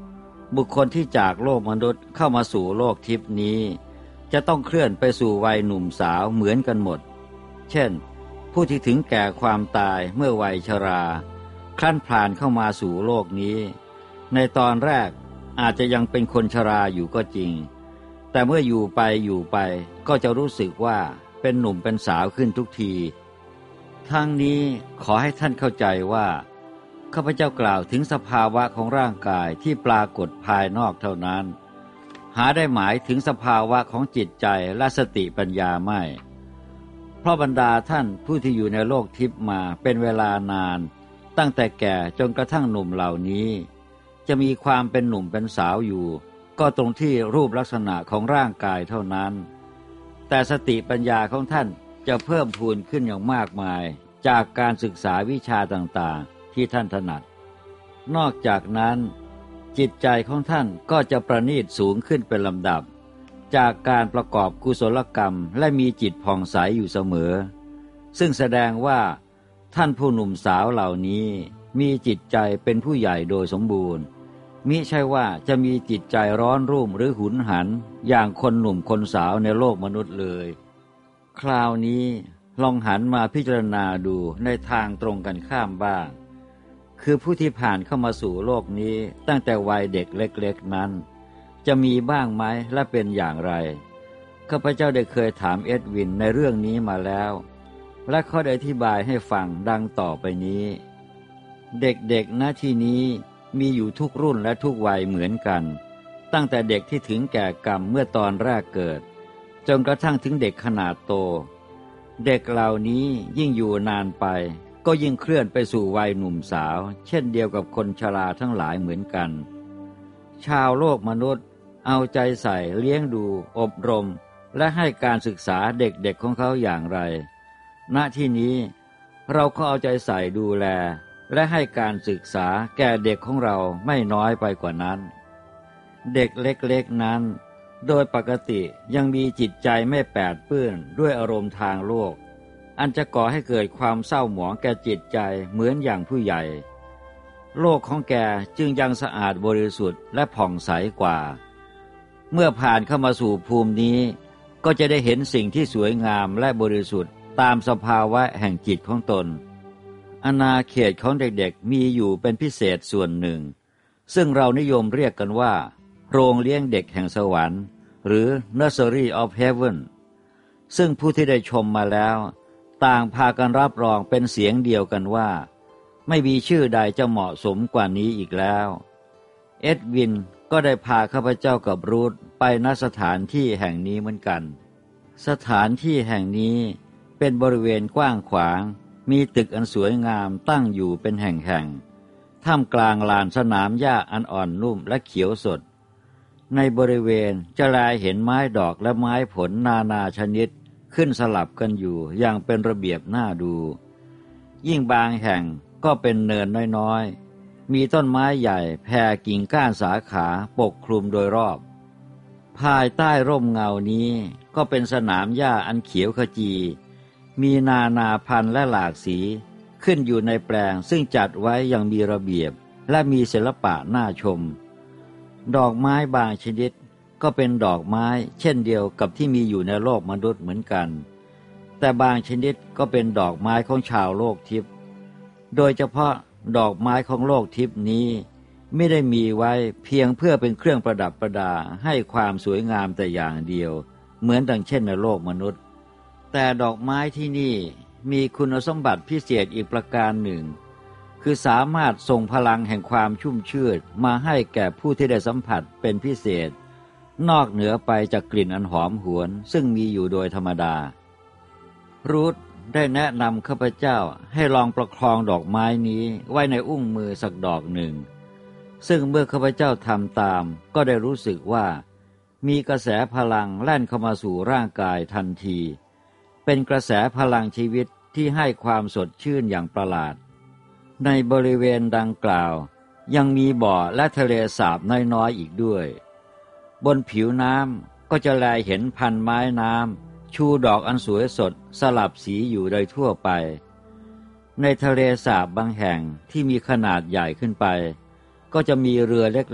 บุคคลที่จากโลกมนุษย์เข้ามาสู่โลกทิพย์นี้จะต้องเคลื่อนไปสู่วัยหนุ่มสาวเหมือนกันหมดเช่นผู้ที่ถึงแก่ความตายเมื่อวัยชราคลั่นพลานเข้ามาสู่โลกนี้ในตอนแรกอาจจะยังเป็นคนชราอยู่ก็จริงแต่เมื่ออยู่ไปอยู่ไปก็จะรู้สึกว่าเป็นหนุ่มเป็นสาวขึ้นทุกทีทั้งนี้ขอให้ท่านเข้าใจว่าข้าพเจ้ากล่าวถึงสภาวะของร่างกายที่ปรากฏภายนอกเท่านั้นหาได้หมายถึงสภาวะของจิตใจและสติปัญญาไม่เพราะบรรดาท่านผู้ที่อยู่ในโลกทิพย์มาเป็นเวลานานตั้งแต่แก่จนกระทั่งหนุ่มเหล่านี้จะมีความเป็นหนุ่มเป็นสาวอยู่ก็ตรงที่รูปลักษณะของร่างกายเท่านั้นแต่สติปัญญาของท่านจะเพิ่มพูนขึ้นอย่างมากมายจากการศึกษาวิชาต่างๆที่ท่านถนัดนอกจากนั้นจิตใจของท่านก็จะประณีตสูงขึ้นเป็นลำดับจากการประกอบกุศลกรรมและมีจิตผ่องใสอยู่เสมอซึ่งแสดงว่าท่านผู้หนุ่มสาวเหล่านี้มีจิตใจเป็นผู้ใหญ่โดยสมบูรณ์มิใช่ว่าจะมีจิตใจร้อนรุ่มหรือหุนหันอย่างคนหนุ่มคนสาวในโลกมนุษย์เลยคราวนี้ลองหันมาพิจารณาดูในทางตรงกันข้ามบ้างคือผู้ที่ผ่านเข้ามาสู่โลกนี้ตั้งแต่วัยเด็กเล็กๆนั้นจะมีบ้างไหมและเป็นอย่างไรข้าพเจ้าได้เคยถามเอ็ดวินในเรื่องนี้มาแล้วและเขาได้อธิบายให้ฟังดังต่อไปนี้เด็กๆณที่นี้มีอยู่ทุกรุ่นและทุกวัยเหมือนกันตั้งแต่เด็กที่ถึงแก่กรรมเมื่อตอนแรกเกิดจนกระทั่งถึงเด็กขนาดโตเด็กเหล่านี้ยิ่งอยู่นานไปก็ยิ่งเคลื่อนไปสู่วัยหนุ่มสาวเช่นเดียวกับคนชราทั้งหลายเหมือนกันชาวโลกมนุษย์เอาใจใส่เลี้ยงดูอบรมและให้การศึกษาเด็กๆของเขาอย่างไรณที่นี้เราก็เอาใจใส่ดูแลและให้การศึกษาแก่เด็กของเราไม่น้อยไปกว่านั้นเด็กเล็กๆนั้นโดยปกติยังมีจิตใจไม่แปดเปื้อนด้วยอารมณ์ทางโลกอันจะก่อให้เกิดความเศร้าหมองแก่จิตใจเหมือนอย่างผู้ใหญ่โลกของแกจึงยังสะอาดบริสุทธิ์และผ่องใสกว่าเมื่อผ่านเข้ามาสู่ภูมินี้ก็จะได้เห็นสิ่งที่สวยงามและบริสุทธิ์ตามสภาวะแห่งจิตของตนอาณาเขตของเด็กๆมีอยู่เป็นพิเศษส่วนหนึ่งซึ่งเรานิยมเรียกกันว่าโรงเลี้ยงเด็กแห่งสวรรค์หรือ Nursery of Heaven ซึ่งผู้ที่ได้ชมมาแล้วต่างพากันรับรองเป็นเสียงเดียวกันว่าไม่มีชื่อใดจะเหมาะสมกว่านี้อีกแล้วเอ็ดวินก็ได้พาข้าพเจ้ากับรูธไปณสถานที่แห่งนี้เหมือนกันสถานที่แห่งนี้เป็นบริเวณกว้างขวางมีตึกอันสวยงามตั้งอยู่เป็นแห่งๆท่ามกลางลานสนามหญ้าอันอ่อนนุ่มและเขียวสดในบริเวณจะแลเห็นไม้ดอกและไม้ผลนานาชนิดขึ้นสลับกันอยู่อย่างเป็นระเบียบน่าดูยิ่งบางแห่งก็เป็นเนินน้อยๆมีต้นไม้ใหญ่แผ่กิ่งก้านสาขาปกคลุมโดยรอบภายใต้ร่มเงานี้ก็เป็นสนามหญ้าอันเขียวขจีมีนานาพันธุ์และหลากสีขึ้นอยู่ในแปลงซึ่งจัดไว้อย่างมีระเบียบและมีศิลปะน่าชมดอกไม้บางชนิดก็เป็นดอกไม้เช่นเดียวกับที่มีอยู่ในโลกมนุษย์เหมือนกันแต่บางชนิดก็เป็นดอกไม้ของชาวโลกทิพย์โดยเฉพาะดอกไม้ของโลกทิพย์นี้ไม่ได้มีไว้เพียงเพื่อเป็นเครื่องประดับประดาให้ความสวยงามแต่อย่างเดียวเหมือนดังเช่นในโลกมนุษย์แต่ดอกไม้ที่นี่มีคุณสมบัติพิเศษอีกประการหนึ่งคือสามารถส่งพลังแห่งความชุ่มชื่นมาให้แก่ผู้ที่ได้สัมผัสเป็นพิเศษนอกเหนือไปจากกลิ่นอันหอมหวนซึ่งมีอยู่โดยธรรมดารูธได้แนะนำข้าพเจ้าให้ลองประคองดอกไม้นี้ไว้ในอุ้งมือสักดอกหนึ่งซึ่งเมื่อข้าพเจ้าทำตามก็ได้รู้สึกว่ามีกระแสพลังแล่นเข้ามาสู่ร่างกายทันทีเป็นกระแสพลังชีวิตที่ให้ความสดชื่นอย่างประหลาดในบริเวณดังกล่าวยังมีบ่อและทะเลสาบน้อยๆอีกด้วยบนผิวน้ำก็จะแลเห็นพันไม้น้ำชูดอกอันสวยสดสลับสีอยู่โดยทั่วไปในทะเลสาบบางแห่งที่มีขนาดใหญ่ขึ้นไปก็จะมีเรือเล็ก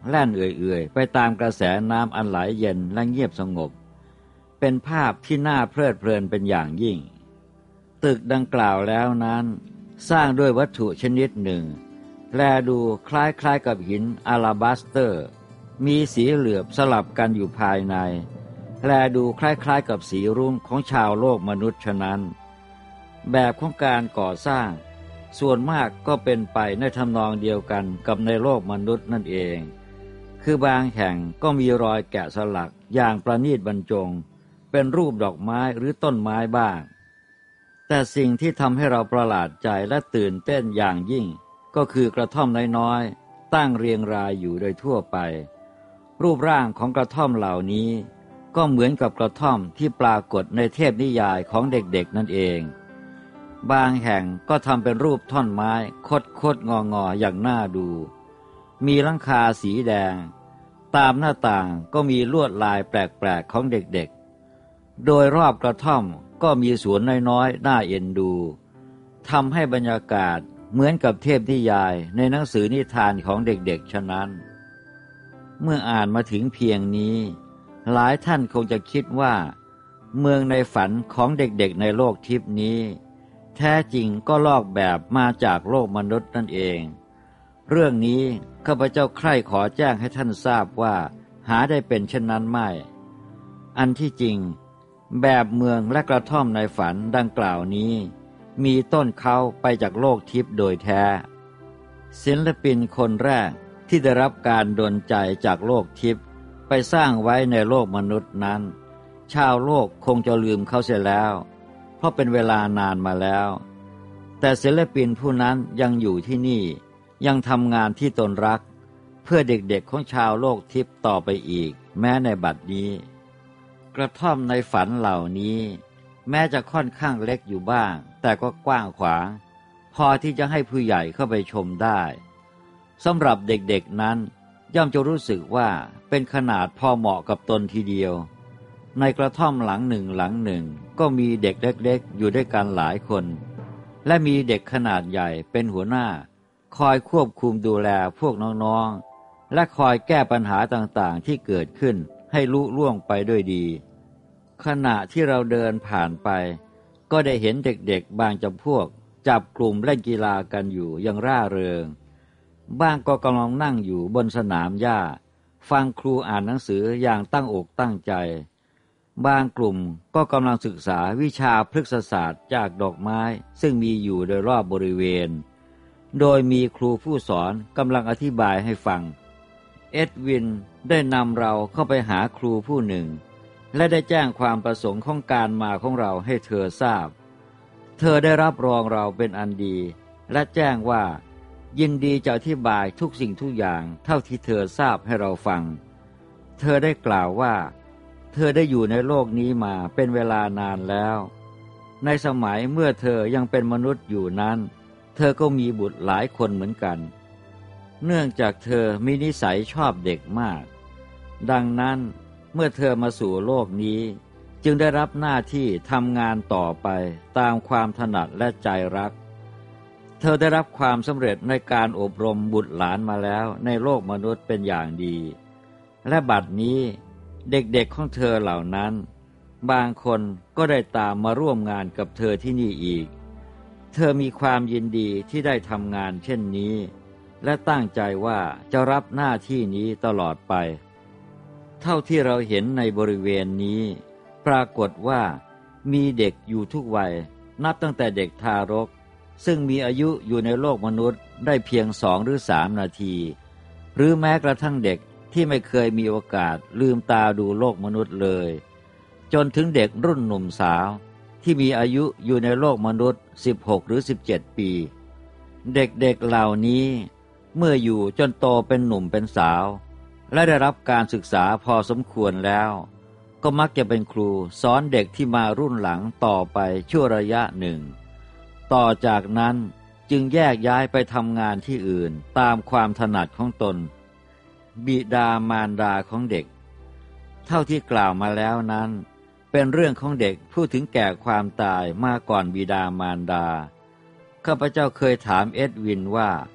แล่นเอื่อยๆไปตามกระแสน้ำอันไหลเย็นและเงียบสงบเป็นภาพที่น่าเพลิดเพลินเป็นอย่างยิ่งตึกดังกล่าวแล้วนั้นสร้างด้วยวัตถุชนิดหนึ่งแลดูคล้ายๆกับหินอาลาบัสเตอร์มีสีเหลือบสลับกันอยู่ภายในแลดูคล้ายๆกับสีรุ้งของชาวโลกมนุษย์ฉะนั้นแบบของการก่อสร้างส่วนมากก็เป็นไปในทำนองเดียวกันกับในโลกมนุษย์นั่นเองคือบางแห่งก็มีรอยแกะสลักอย่างประณีตบรรจงเป็นรูปดอกไม้หรือต้นไม้บ้างแต่สิ่งที่ทำให้เราประหลาดใจและตื่นเต้นอย่างยิ่งก็คือกระท่อมน้อยๆตั้งเรียงรายอยู่โดยทั่วไปรูปร่างของกระท่อมเหล่านี้ก็เหมือนกับกระท่อมที่ปรากฏในเทพนิยายของเด็กๆนั่นเองบางแห่งก็ทำเป็นรูปท่อนไม้คดคดงองออย่างน่าดูมีหลังคาสีแดงตามหน้าต่างก็มีลวดลายแปลกๆของเด็กๆโดยรอบกระท่อมก็มีสวนน้อยๆน่าเอ็นดูทำให้บรรยากาศเหมือนกับเทพนิยายในหนังสือนิทานของเด็กๆฉะนั้นเมื่ออ่านมาถึงเพียงนี้หลายท่านคงจะคิดว่าเมืองในฝันของเด็กๆในโลกทิพย์นี้แท้จริงก็ลอกแบบมาจากโลกมนุษย์นั่นเองเรื่องนี้ข้าพเจ้าใคร่ขอแจ้งให้ท่านทราบว่าหาได้เป็นเช่นนั้นไม่อันที่จริงแบบเมืองและกระท่อมในฝันดังกล่าวนี้มีต้นเขาไปจากโลกทิพย์โดยแท้ศิลปินคนแรกที่ได้รับการดลใจจากโลกทิพย์ไปสร้างไว้ในโลกมนุษย์นั้นชาวโลกคงจะลืมเขาเสียแล้วเพราะเป็นเวลานานมาแล้วแต่ศิลปินผู้นั้นยังอยู่ที่นี่ยังทำงานที่ตนรักเพื่อเด็กๆของชาวโลกทิพย์ต่อไปอีกแม้ในบัดนี้กระท่อมในฝันเหล่านี้แม้จะค่อนข้างเล็กอยู่บ้างแต่ก็กว้างขวางพอที่จะให้ผู้ใหญ่เข้าไปชมได้สำหรับเด็กๆนั้นย่อมจะรู้สึกว่าเป็นขนาดพอเหมาะกับตนทีเดียวในกระท่อมหลังหนึ่งหลังหนึ่งก็มีเด็กเล็กๆอยู่ด้วยกันหลายคนและมีเด็กขนาดใหญ่เป็นหัวหน้าคอยควบคุมดูแลพวกน้องๆและคอยแก้ปัญหาต่างๆที่เกิดขึ้นให้ลุล่วงไปด้วยดีขณะที่เราเดินผ่านไปก็ได้เห็นเด็กๆบางจำพวกจับกลุ่มเล่นกีฬากันอยู่อย่างร่าเริงบ้างก็กำลังนั่งอยู่บนสนามหญ้าฟังครูอ่านหนังสืออย่างตั้งอกตั้งใจบางกลุ่มก็กำลังศึกษาวิชาพฤกษศาสตร์จากดอกไม้ซึ่งมีอยู่โดยรอบบริเวณโดยมีครูผู้สอนกำลังอธิบายให้ฟังเอ็ดวินได้นำเราเข้าไปหาครูผู้หนึ่งและได้แจ้งความประสงค์ของการมาของเราให้เธอทราบเธอได้รับรองเราเป็นอันดีและแจ้งว่ายินดีจะอธิบายทุกสิ่งทุกอย่างเท่าที่เธอทราบให้เราฟังเธอได้กล่าวว่าเธอได้อยู่ในโลกนี้มาเป็นเวลานานแล้วในสมัยเมื่อเธอยังเป็นมนุษย์อยู่นั้นเธอก็มีบุตรหลายคนเหมือนกันเนื่องจากเธอมีนิสัยชอบเด็กมากดังนั้นเมื่อเธอมาสู่โลกนี้จึงได้รับหน้าที่ทำงานต่อไปตามความถนัดและใจรักเธอได้รับความสำเร็จในการอบรมบุตรหลานมาแล้วในโลกมนุษย์เป็นอย่างดีและบัดนี้เด็กๆของเธอเหล่านั้นบางคนก็ได้ตามมาร่วมงานกับเธอที่นี่อีกเธอมีความยินดีที่ได้ทำงานเช่นนี้และตั้งใจว่าจะรับหน้าที่นี้ตลอดไปเท่าที่เราเห็นในบริเวณนี้ปรากฏว่ามีเด็กอยู่ทุกวัยนับตั้งแต่เด็กทารกซึ่งมีอายุอยู่ในโลกมนุษย์ได้เพียงสองหรือสามนาทีหรือแม้กระทั่งเด็กที่ไม่เคยมีโอกาสลืมตาดูโลกมนุษย์เลยจนถึงเด็กรุ่นหนุ่มสาวที่มีอายุอยู่ในโลกมนุษย์สิบหกหรือสิบเจ็ดปีเด็กๆเหล่านี้เมื่ออยู่จนโตเป็นหนุ่มเป็นสาวและได้รับการศึกษาพอสมควรแล้วก็มักจะเป็นครูสอนเด็กที่มารุ่นหลังต่อไปชั่วระยะหนึ่งต่อจากนั้นจึงแยกย้ายไปทำงานที่อื่นตามความถนัดของตนบิดามารดาของเด็กเท่าที่กล่าวมาแล้วนั้นเป็นเรื่องของเด็กผู้ถึงแก่ความตายมาก่อนบิดามารดาข้าพเจ้าเคยถามเอ็ดวินว่า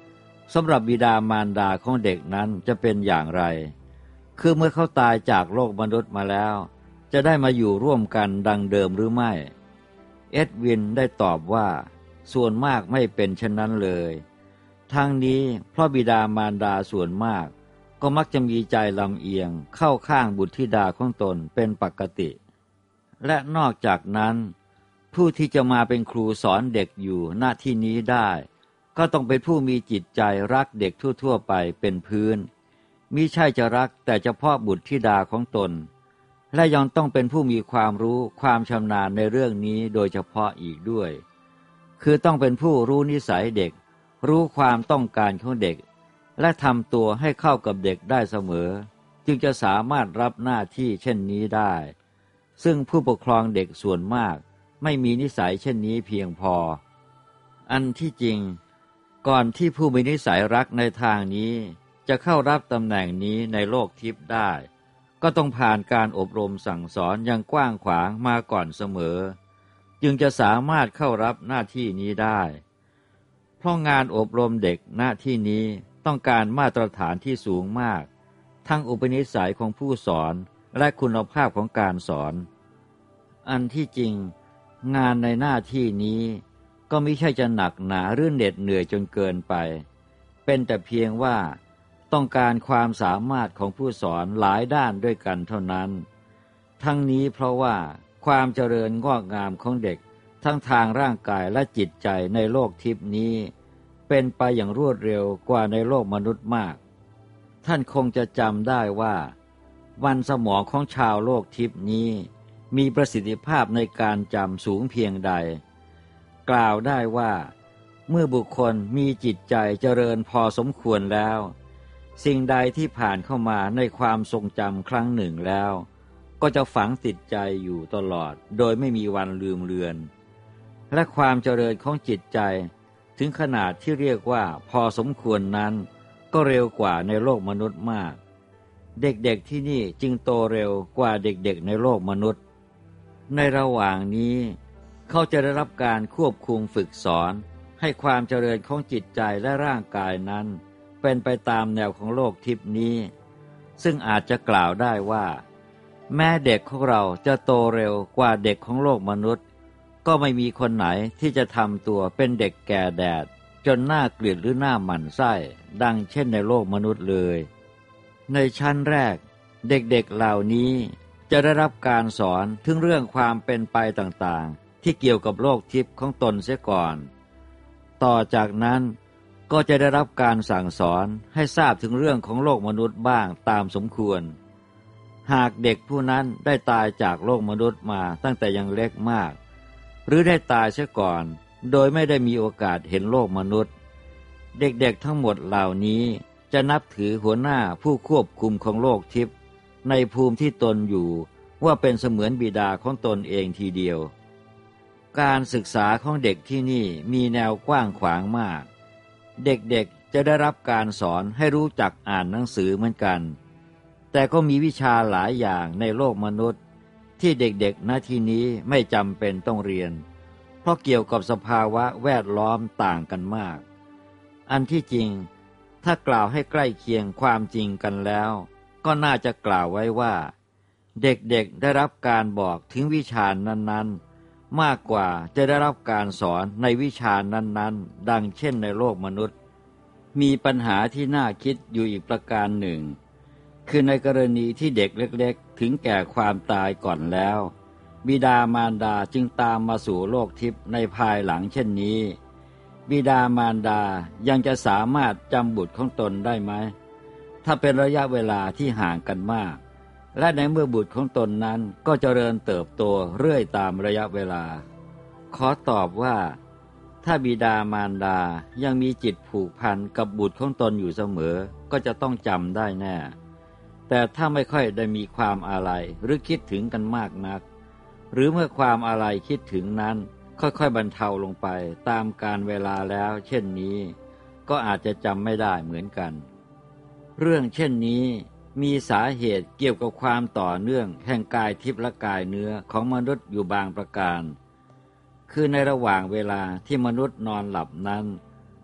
สำหรับบิดามารดาของเด็กนั้นจะเป็นอย่างไรคือเมื่อเขาตายจากโลกมนุษย์มาแล้วจะได้มาอยู่ร่วมกันดังเดิมหรือไม่เอ็ดวินได้ตอบว่าส่วนมากไม่เป็นเช่นนั้นเลยทั้งนี้เพราะบิดามารดาส่วนมากก็มักจะมีใจลำเอียงเข้าข้างบุตรธิดาของตนเป็นปกติและนอกจากนั้นผู้ที่จะมาเป็นครูสอนเด็กอยู่ณที่นี้ได้ก็ต้องเป็นผู้มีจิตใจรักเด็กทั่วๆไปเป็นพื้นมิใช่จะรักแต่เฉพาะบุตรธิดาของตนและยังต้องเป็นผู้มีความรู้ความชำนาญในเรื่องนี้โดยเฉพาะอีกด้วยคือต้องเป็นผู้รู้นิสัยเด็กรู้ความต้องการของเด็กและทำตัวให้เข้ากับเด็กได้เสมอจึงจะสามารถรับหน้าที่เช่นนี้ได้ซึ่งผู้ปกครองเด็กส่วนมากไม่มีนิสัยเช่นนี้เพียงพออันที่จริงก่อนที่ผู้มีนิสัยรักในทางนี้จะเข้ารับตำแหน่งนี้ในโลกทิพย์ได้ก็ต้องผ่านการอบรมสั่งสอนอย่างกว้างขวางมาก่อนเสมอจึงจะสามารถเข้ารับหน้าที่นี้ได้เพราะงานอบรมเด็กหน้าที่นี้ต้องการมาตรฐานที่สูงมากทั้งอุปนิสัยของผู้สอนและคุณภาพของการสอนอันที่จริงงานในหน้าที่นี้ก็ไม่ใช่จะหนักหนาหรือเหน็ดเหนื่อยจนเกินไปเป็นแต่เพียงว่าต้องการความสามารถของผู้สอนหลายด้านด้วยกันเท่านั้นทั้งนี้เพราะว่าความเจริญงอกงามของเด็กทั้งทางร่างกายและจิตใจในโลกทิพย์นี้เป็นไปอย่างรวดเร็วกว่าในโลกมนุษย์มากท่านคงจะจำได้ว่าวันสมองของชาวโลกทิพย์นี้มีประสิทธิภาพในการจำสูงเพียงใดกล่าวได้ว่าเมื่อบุคคลมีจิตใจเจริญพอสมควรแล้วสิ่งใดที่ผ่านเข้ามาในความทรงจำครั้งหนึ่งแล้วก็จะฝังติดใจอยู่ตลอดโดยไม่มีวันลืมเลือนและความเจริญของจิตใจถึงขนาดที่เรียกว่าพอสมควรนั้นก็เร็วกว่าในโลกมนุษย์มากเด็กๆที่นี่จึงโตเร็วกว่าเด็กๆในโลกมนุษย์ในระหว่างนี้เขาจะได้รับการควบคุมฝึกสอนให้ความเจริญของจิตใจและร่างกายนั้นเป็นไปตามแนวของโลกทิพย์นี้ซึ่งอาจจะกล่าวได้ว่าแม้เด็กของเราจะโตเร็วกว่าเด็กของโลกมนุษย์ก็ไม่มีคนไหนที่จะทำตัวเป็นเด็กแก่แดดจนน่าเกลียดหรือน่าหมั่นไส้ดังเช่นในโลกมนุษย์เลยในชั้นแรกเด็กๆเหล่านี้จะได้รับการสอนถึงเรื่องความเป็นไปต่างๆที่เกี่ยวกับโลกทิพย์ของตนเสียก่อนต่อจากนั้นก็จะได้รับการสั่งสอนให้ทราบถึงเรื่องของโลกมนุษย์บ้างตามสมควรหากเด็กผู้นั้นได้ตายจากโลกมนุษย์มาตั้งแต่ยังเล็กมากหรือได้ตายเสียก่อนโดยไม่ได้มีโอกาสเห็นโลกมนุษย์เด็กๆทั้งหมดเหล่านี้จะนับถือหัวหน้าผู้ควบคุมของโลกทิพย์ในภูมิที่ตนอยู่ว่าเป็นเสมือนบิดาของตนเองทีเดียวการศึกษาของเด็กที่นี่มีแนวกว้างขวางมากเด็กๆจะได้รับการสอนให้รู้จักอ่านหนังสือเหมือนกันแต่ก็มีวิชาหลายอย่างในโลกมนุษย์ที่เด็กๆณที่นี้ไม่จำเป็นต้องเรียนเพราะเกี่ยวกับสภาวะแวดล้อมต่างกันมากอันที่จริงถ้ากล่าวให้ใกล้เคียงความจริงกันแล้วก็น่าจะกล่าวไว้ว่าเด็กๆได้รับการบอกถึงวิชานั้นๆมากกว่าจะได้รับการสอนในวิชานั้นๆดังเช่นในโลกมนุษย์มีปัญหาที่น่าคิดอยู่อีกประการหนึ่งคือในกรณีที่เด็กเล็กๆถึงแก่ความตายก่อนแล้วบิดามารดาจึงตามมาสู่โลกทิพย์ในภายหลังเช่นนี้บิดามารดายังจะสามารถจำบุตรของตนได้ไหมถ้าเป็นระยะเวลาที่ห่างกันมากและในเมื่อบุตรของตนนั้นก็เจริญเติบโตเรื่อยตามระยะเวลาขอตอบว่าถ้าบิดามารดายังมีจิตผูกพันกับบุตรของตนอยู่เสมอก็จะต้องจำได้แน่แต่ถ้าไม่ค่อยได้มีความอาลัยหรือคิดถึงกันมากนักหรือเมื่อความอาลัยคิดถึงนั้นค่อยๆบรรเทาลงไปตามกาลเวลาแล้วเช่นนี้ก็อาจจะจำไม่ได้เหมือนกันเรื่องเช่นนี้มีสาเหตุเกี่ยวกับความต่อเนื่องแห่งกายทิพย์และกายเนื้อของมนุษย์อยู่บางประการคือในระหว่างเวลาที่มนุษย์นอนหลับนั้น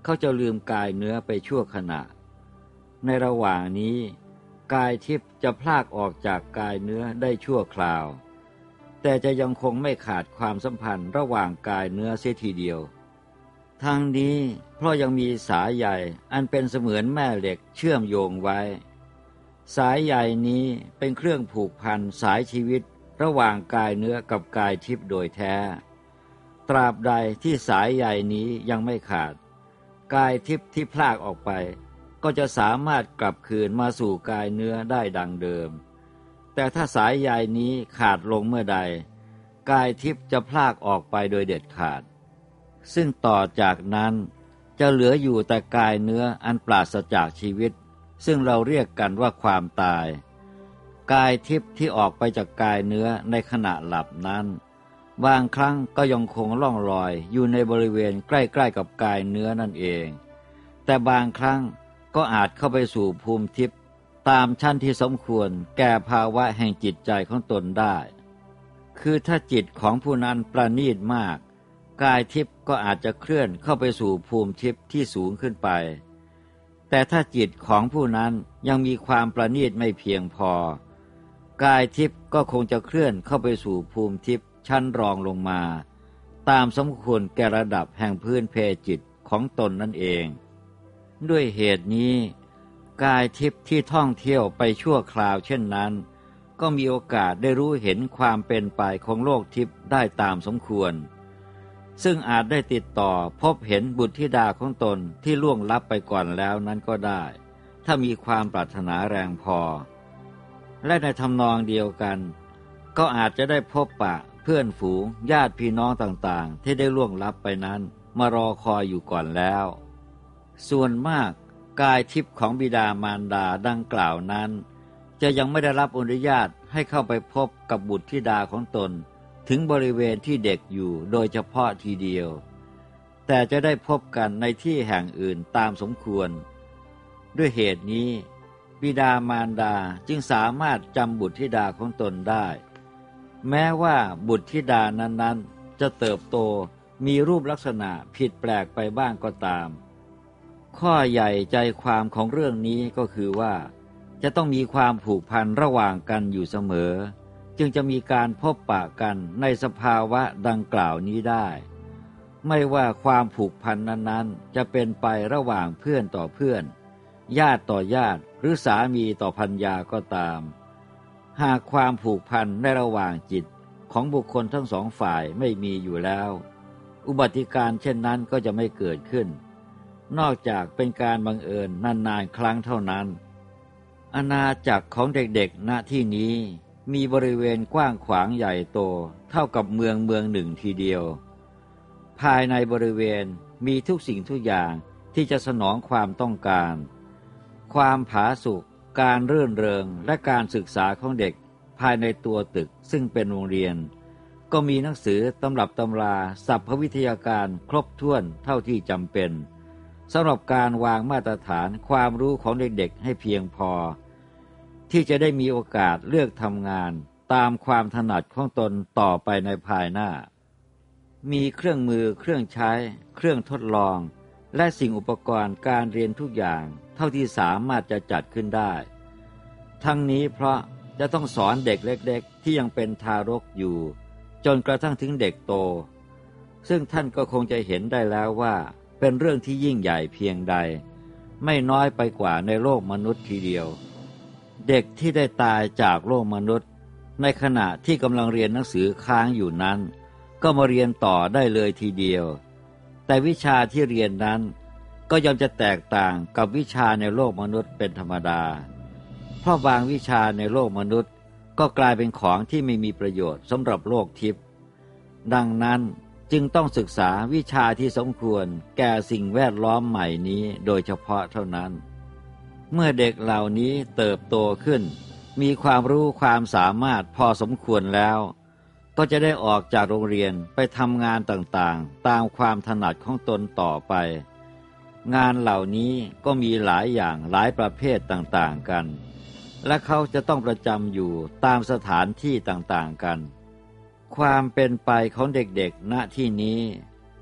เขาจะลืมกายเนื้อไปชั่วขณะในระหว่างนี้กายทิพย์จะพลากออกจากกายเนื้อได้ชั่วคราวแต่จะยังคงไม่ขาดความสัมพันธ์ระหว่างกายเนื้อเสียทีเดียวทั้งนี้เพราะยังมีสายใยอันเป็นเสมือนแม่เหล็กเชื่อมโยงไว้สายใยนี้เป็นเครื่องผูกพันสายชีวิตระหว่างกายเนื้อกับกายทิพย์โดยแท้ตราบใดที่สายใยนี้ยังไม่ขาดกายทิพย์ที่พลากออกไปก็จะสามารถกลับคืนมาสู่กายเนื้อได้ดังเดิมแต่ถ้าสายใยนี้ขาดลงเมื่อใดกายทิพย์จะพลากออกไปโดยเด็ดขาดซึ่งต่อจากนั้นจะเหลืออยู่แต่กายเนื้ออันปราศจากชีวิตซึ่งเราเรียกกันว่าความตายกายทิพย์ที่ออกไปจากกายเนื้อในขณะหลับนั้นบางครั้งก็ยังคงล่องลอยอยู่ในบริเวณใกล้ๆกับกายเนื้อนั่นเองแต่บางครั้งก็อาจเข้าไปสู่ภูมิทิพย์ตามชั้นที่สมควรแก่ภาวะแห่งจิตใจของตนได้คือถ้าจิตของผู้นั้นประณีตมากกายทิพย์ก็อาจจะเคลื่อนเข้าไปสู่ภูมิทิพย์ที่สูงขึ้นไปแต่ถ้าจิตของผู้นั้นยังมีความประณีตไม่เพียงพอกายทิพย์ก็คงจะเคลื่อนเข้าไปสู่ภูมิทิพย์ชั้นรองลงมาตามสมควรแก่ระดับแห่งพื้นเพจิตของตนนั่นเองด้วยเหตุนี้กายทิพย์ที่ท่องเที่ยวไปชั่วคราวเช่นนั้นก็มีโอกาสได้รู้เห็นความเป็นไปของโลกทิพย์ได้ตามสมควรซึ่งอาจได้ติดต่อพบเห็นบุตรธิดาของตนที่ล่วงลับไปก่อนแล้วนั้นก็ได้ถ้ามีความปรารถนาแรงพอและในทำนองเดียวกันก็อาจจะได้พบปะเพื่อนฝูงญาติพี่น้องต่างๆที่ได้ล่วงลับไปนั้นมารอคอยอยู่ก่อนแล้วส่วนมากกายทิพย์ของบิดามารดาดังกล่าวนั้นจะยังไม่ได้รับอนุญาตให้เข้าไปพบกับบุตรธิดาของตนถึงบริเวณที่เด็กอยู่โดยเฉพาะทีเดียวแต่จะได้พบกันในที่แห่งอื่นตามสมควรด้วยเหตุนี้บิดามารดาจึงสามารถจำบุตรธิดาของตนได้แม้ว่าบุตรธิดานั้นๆจะเติบโตมีรูปลักษณะผิดแปลกไปบ้างก็ตามข้อใหญ่ใจความของเรื่องนี้ก็คือว่าจะต้องมีความผูกพันระหว่างกันอยู่เสมอจึงจะมีการพบปะกันในสภาวะดังกล่าวนี้ได้ไม่ว่าความผูกพันนั้นๆจะเป็นไประหว่างเพื่อนต่อเพื่อนญาติต่อญาติหรือสามีต่อภรรยาก็ตามหากความผูกพันในระหว่างจิตของบุคคลทั้งสองฝ่ายไม่มีอยู่แล้วอุบัติการเช่นนั้นก็จะไม่เกิดขึ้นนอกจากเป็นการบังเอิญนานๆครั้งเท่านั้นอาณาจักรของเด็กๆณที่นี้มีบริเวณกว้างขวางใหญ่โตเท่ากับเมืองเมืองหนึ่งทีเดียวภายในบริเวณมีทุกสิ่งทุกอย่างที่จะสนองความต้องการความผาสุกการรื่นเริงและการศึกษาของเด็กภายในตัวตึกซึ่งเป็นโรงเรียนก็มีหนังสือตำรับตำราศัพท์วิทยาการครบถ้วนเท่าที่จำเป็นสำหรับการวางมาตรฐานความรู้ของเด็กๆให้เพียงพอที่จะได้มีโอกาสเลือกทำงานตามความถนัดของตนต่อไปในภายหน้ามีเครื่องมือเครื่องใช้เครื่องทดลองและสิ่งอุปกรณ์การเรียนทุกอย่างเท่าที่สามารถจะจัดขึ้นได้ทั้งนี้เพราะจะต้องสอนเด็กเล็กๆที่ยังเป็นทารกอยู่จนกระทั่งถึงเด็กโตซึ่งท่านก็คงจะเห็นได้แล้วว่าเป็นเรื่องที่ยิ่งใหญ่เพียงใดไม่น้อยไปกว่าในโลกมนุษย์ทีเดียวเด็กที่ได้ตายจากโลกมนุษย์ในขณะที่กำลังเรียนหนังสือค้างอยู่นั้นก็มาเรียนต่อได้เลยทีเดียวแต่วิชาที่เรียนนั้นก็ย่อมจะแตกต่างกับวิชาในโลกมนุษย์เป็นธรรมดาเพราะบางวิชาในโลกมนุษย์ก็กลายเป็นของที่ไม่มีประโยชน์สำหรับโลกทิพย์ดังนั้นจึงต้องศึกษาวิชาที่สมควรแก่สิ่งแวดล้อมใหม่นี้โดยเฉพาะเท่านั้นเมื่อเด็กเหล่านี้เติบโตขึ้นมีความรู้ความสามารถพอสมควรแล้วก็จะได้ออกจากโรงเรียนไปทำงานต่างๆตามความถนัดของตนต่อไปงานเหล่านี้ก็มีหลายอย่างหลายประเภทต่างๆกันและเขาจะต้องประจำอยู่ตามสถานที่ต่างๆกันความเป็นไปของเด็กๆณที่นี้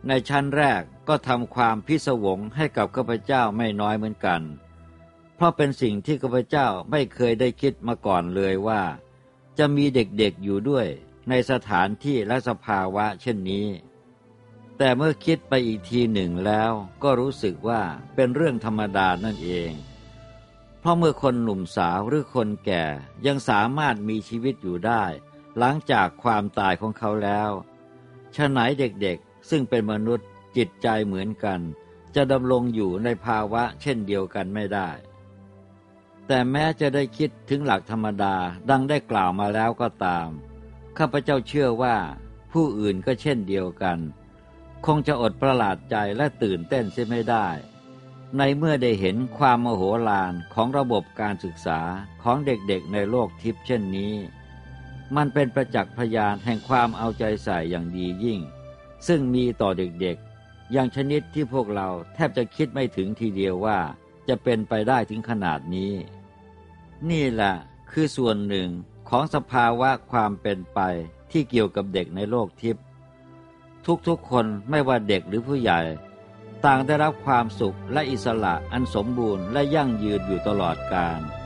ในชั้นแรกก็ทำความพิศวงให้กับข้าพเจ้าไม่น้อยเหมือนกันเพราะเป็นสิ่งที่ข้าพเจ้าไม่เคยได้คิดมาก่อนเลยว่าจะมีเด็กๆอยู่ด้วยในสถานที่และสภาวะเช่นนี้แต่เมื่อคิดไปอีกทีหนึ่งแล้วก็รู้สึกว่าเป็นเรื่องธรรมดานั่นเองเพราะเมื่อคนหนุ่มสาวหรือคนแก่ยังสามารถมีชีวิตอยู่ได้หลังจากความตายของเขาแล้วฉะไหนเด็กๆซึ่งเป็นมนุษย์จิตใจเหมือนกันจะดำรงอยู่ในภาวะเช่นเดียวกันไม่ได้แต่แม้จะได้คิดถึงหลักธรรมดาดังได้กล่าวมาแล้วก็ตามข้าพเจ้าเชื่อว่าผู้อื่นก็เช่นเดียวกันคงจะอดประหลาดใจและตื่นเต้นเสียไม่ได้ในเมื่อได้เห็นความมโหฬารของระบบการศึกษาของเด็กๆในโลกทิพย์เช่นนี้มันเป็นประจักษ์พยานแห่งความเอาใจใส่อย่างดียิ่งซึ่งมีต่อเด็กๆอย่างชนิดที่พวกเราแทบจะคิดไม่ถึงทีเดียวว่าจะเป็นไปได้ถึงขนาดนี้นี่แหละคือส่วนหนึ่งของสภาวะความเป็นไปที่เกี่ยวกับเด็กในโลกทิพย์ทุกๆคนไม่ว่าเด็กหรือผู้ใหญ่ต่างได้รับความสุขและอิสระอันสมบูรณ์และยั่งยืนอยู่ตลอดกาล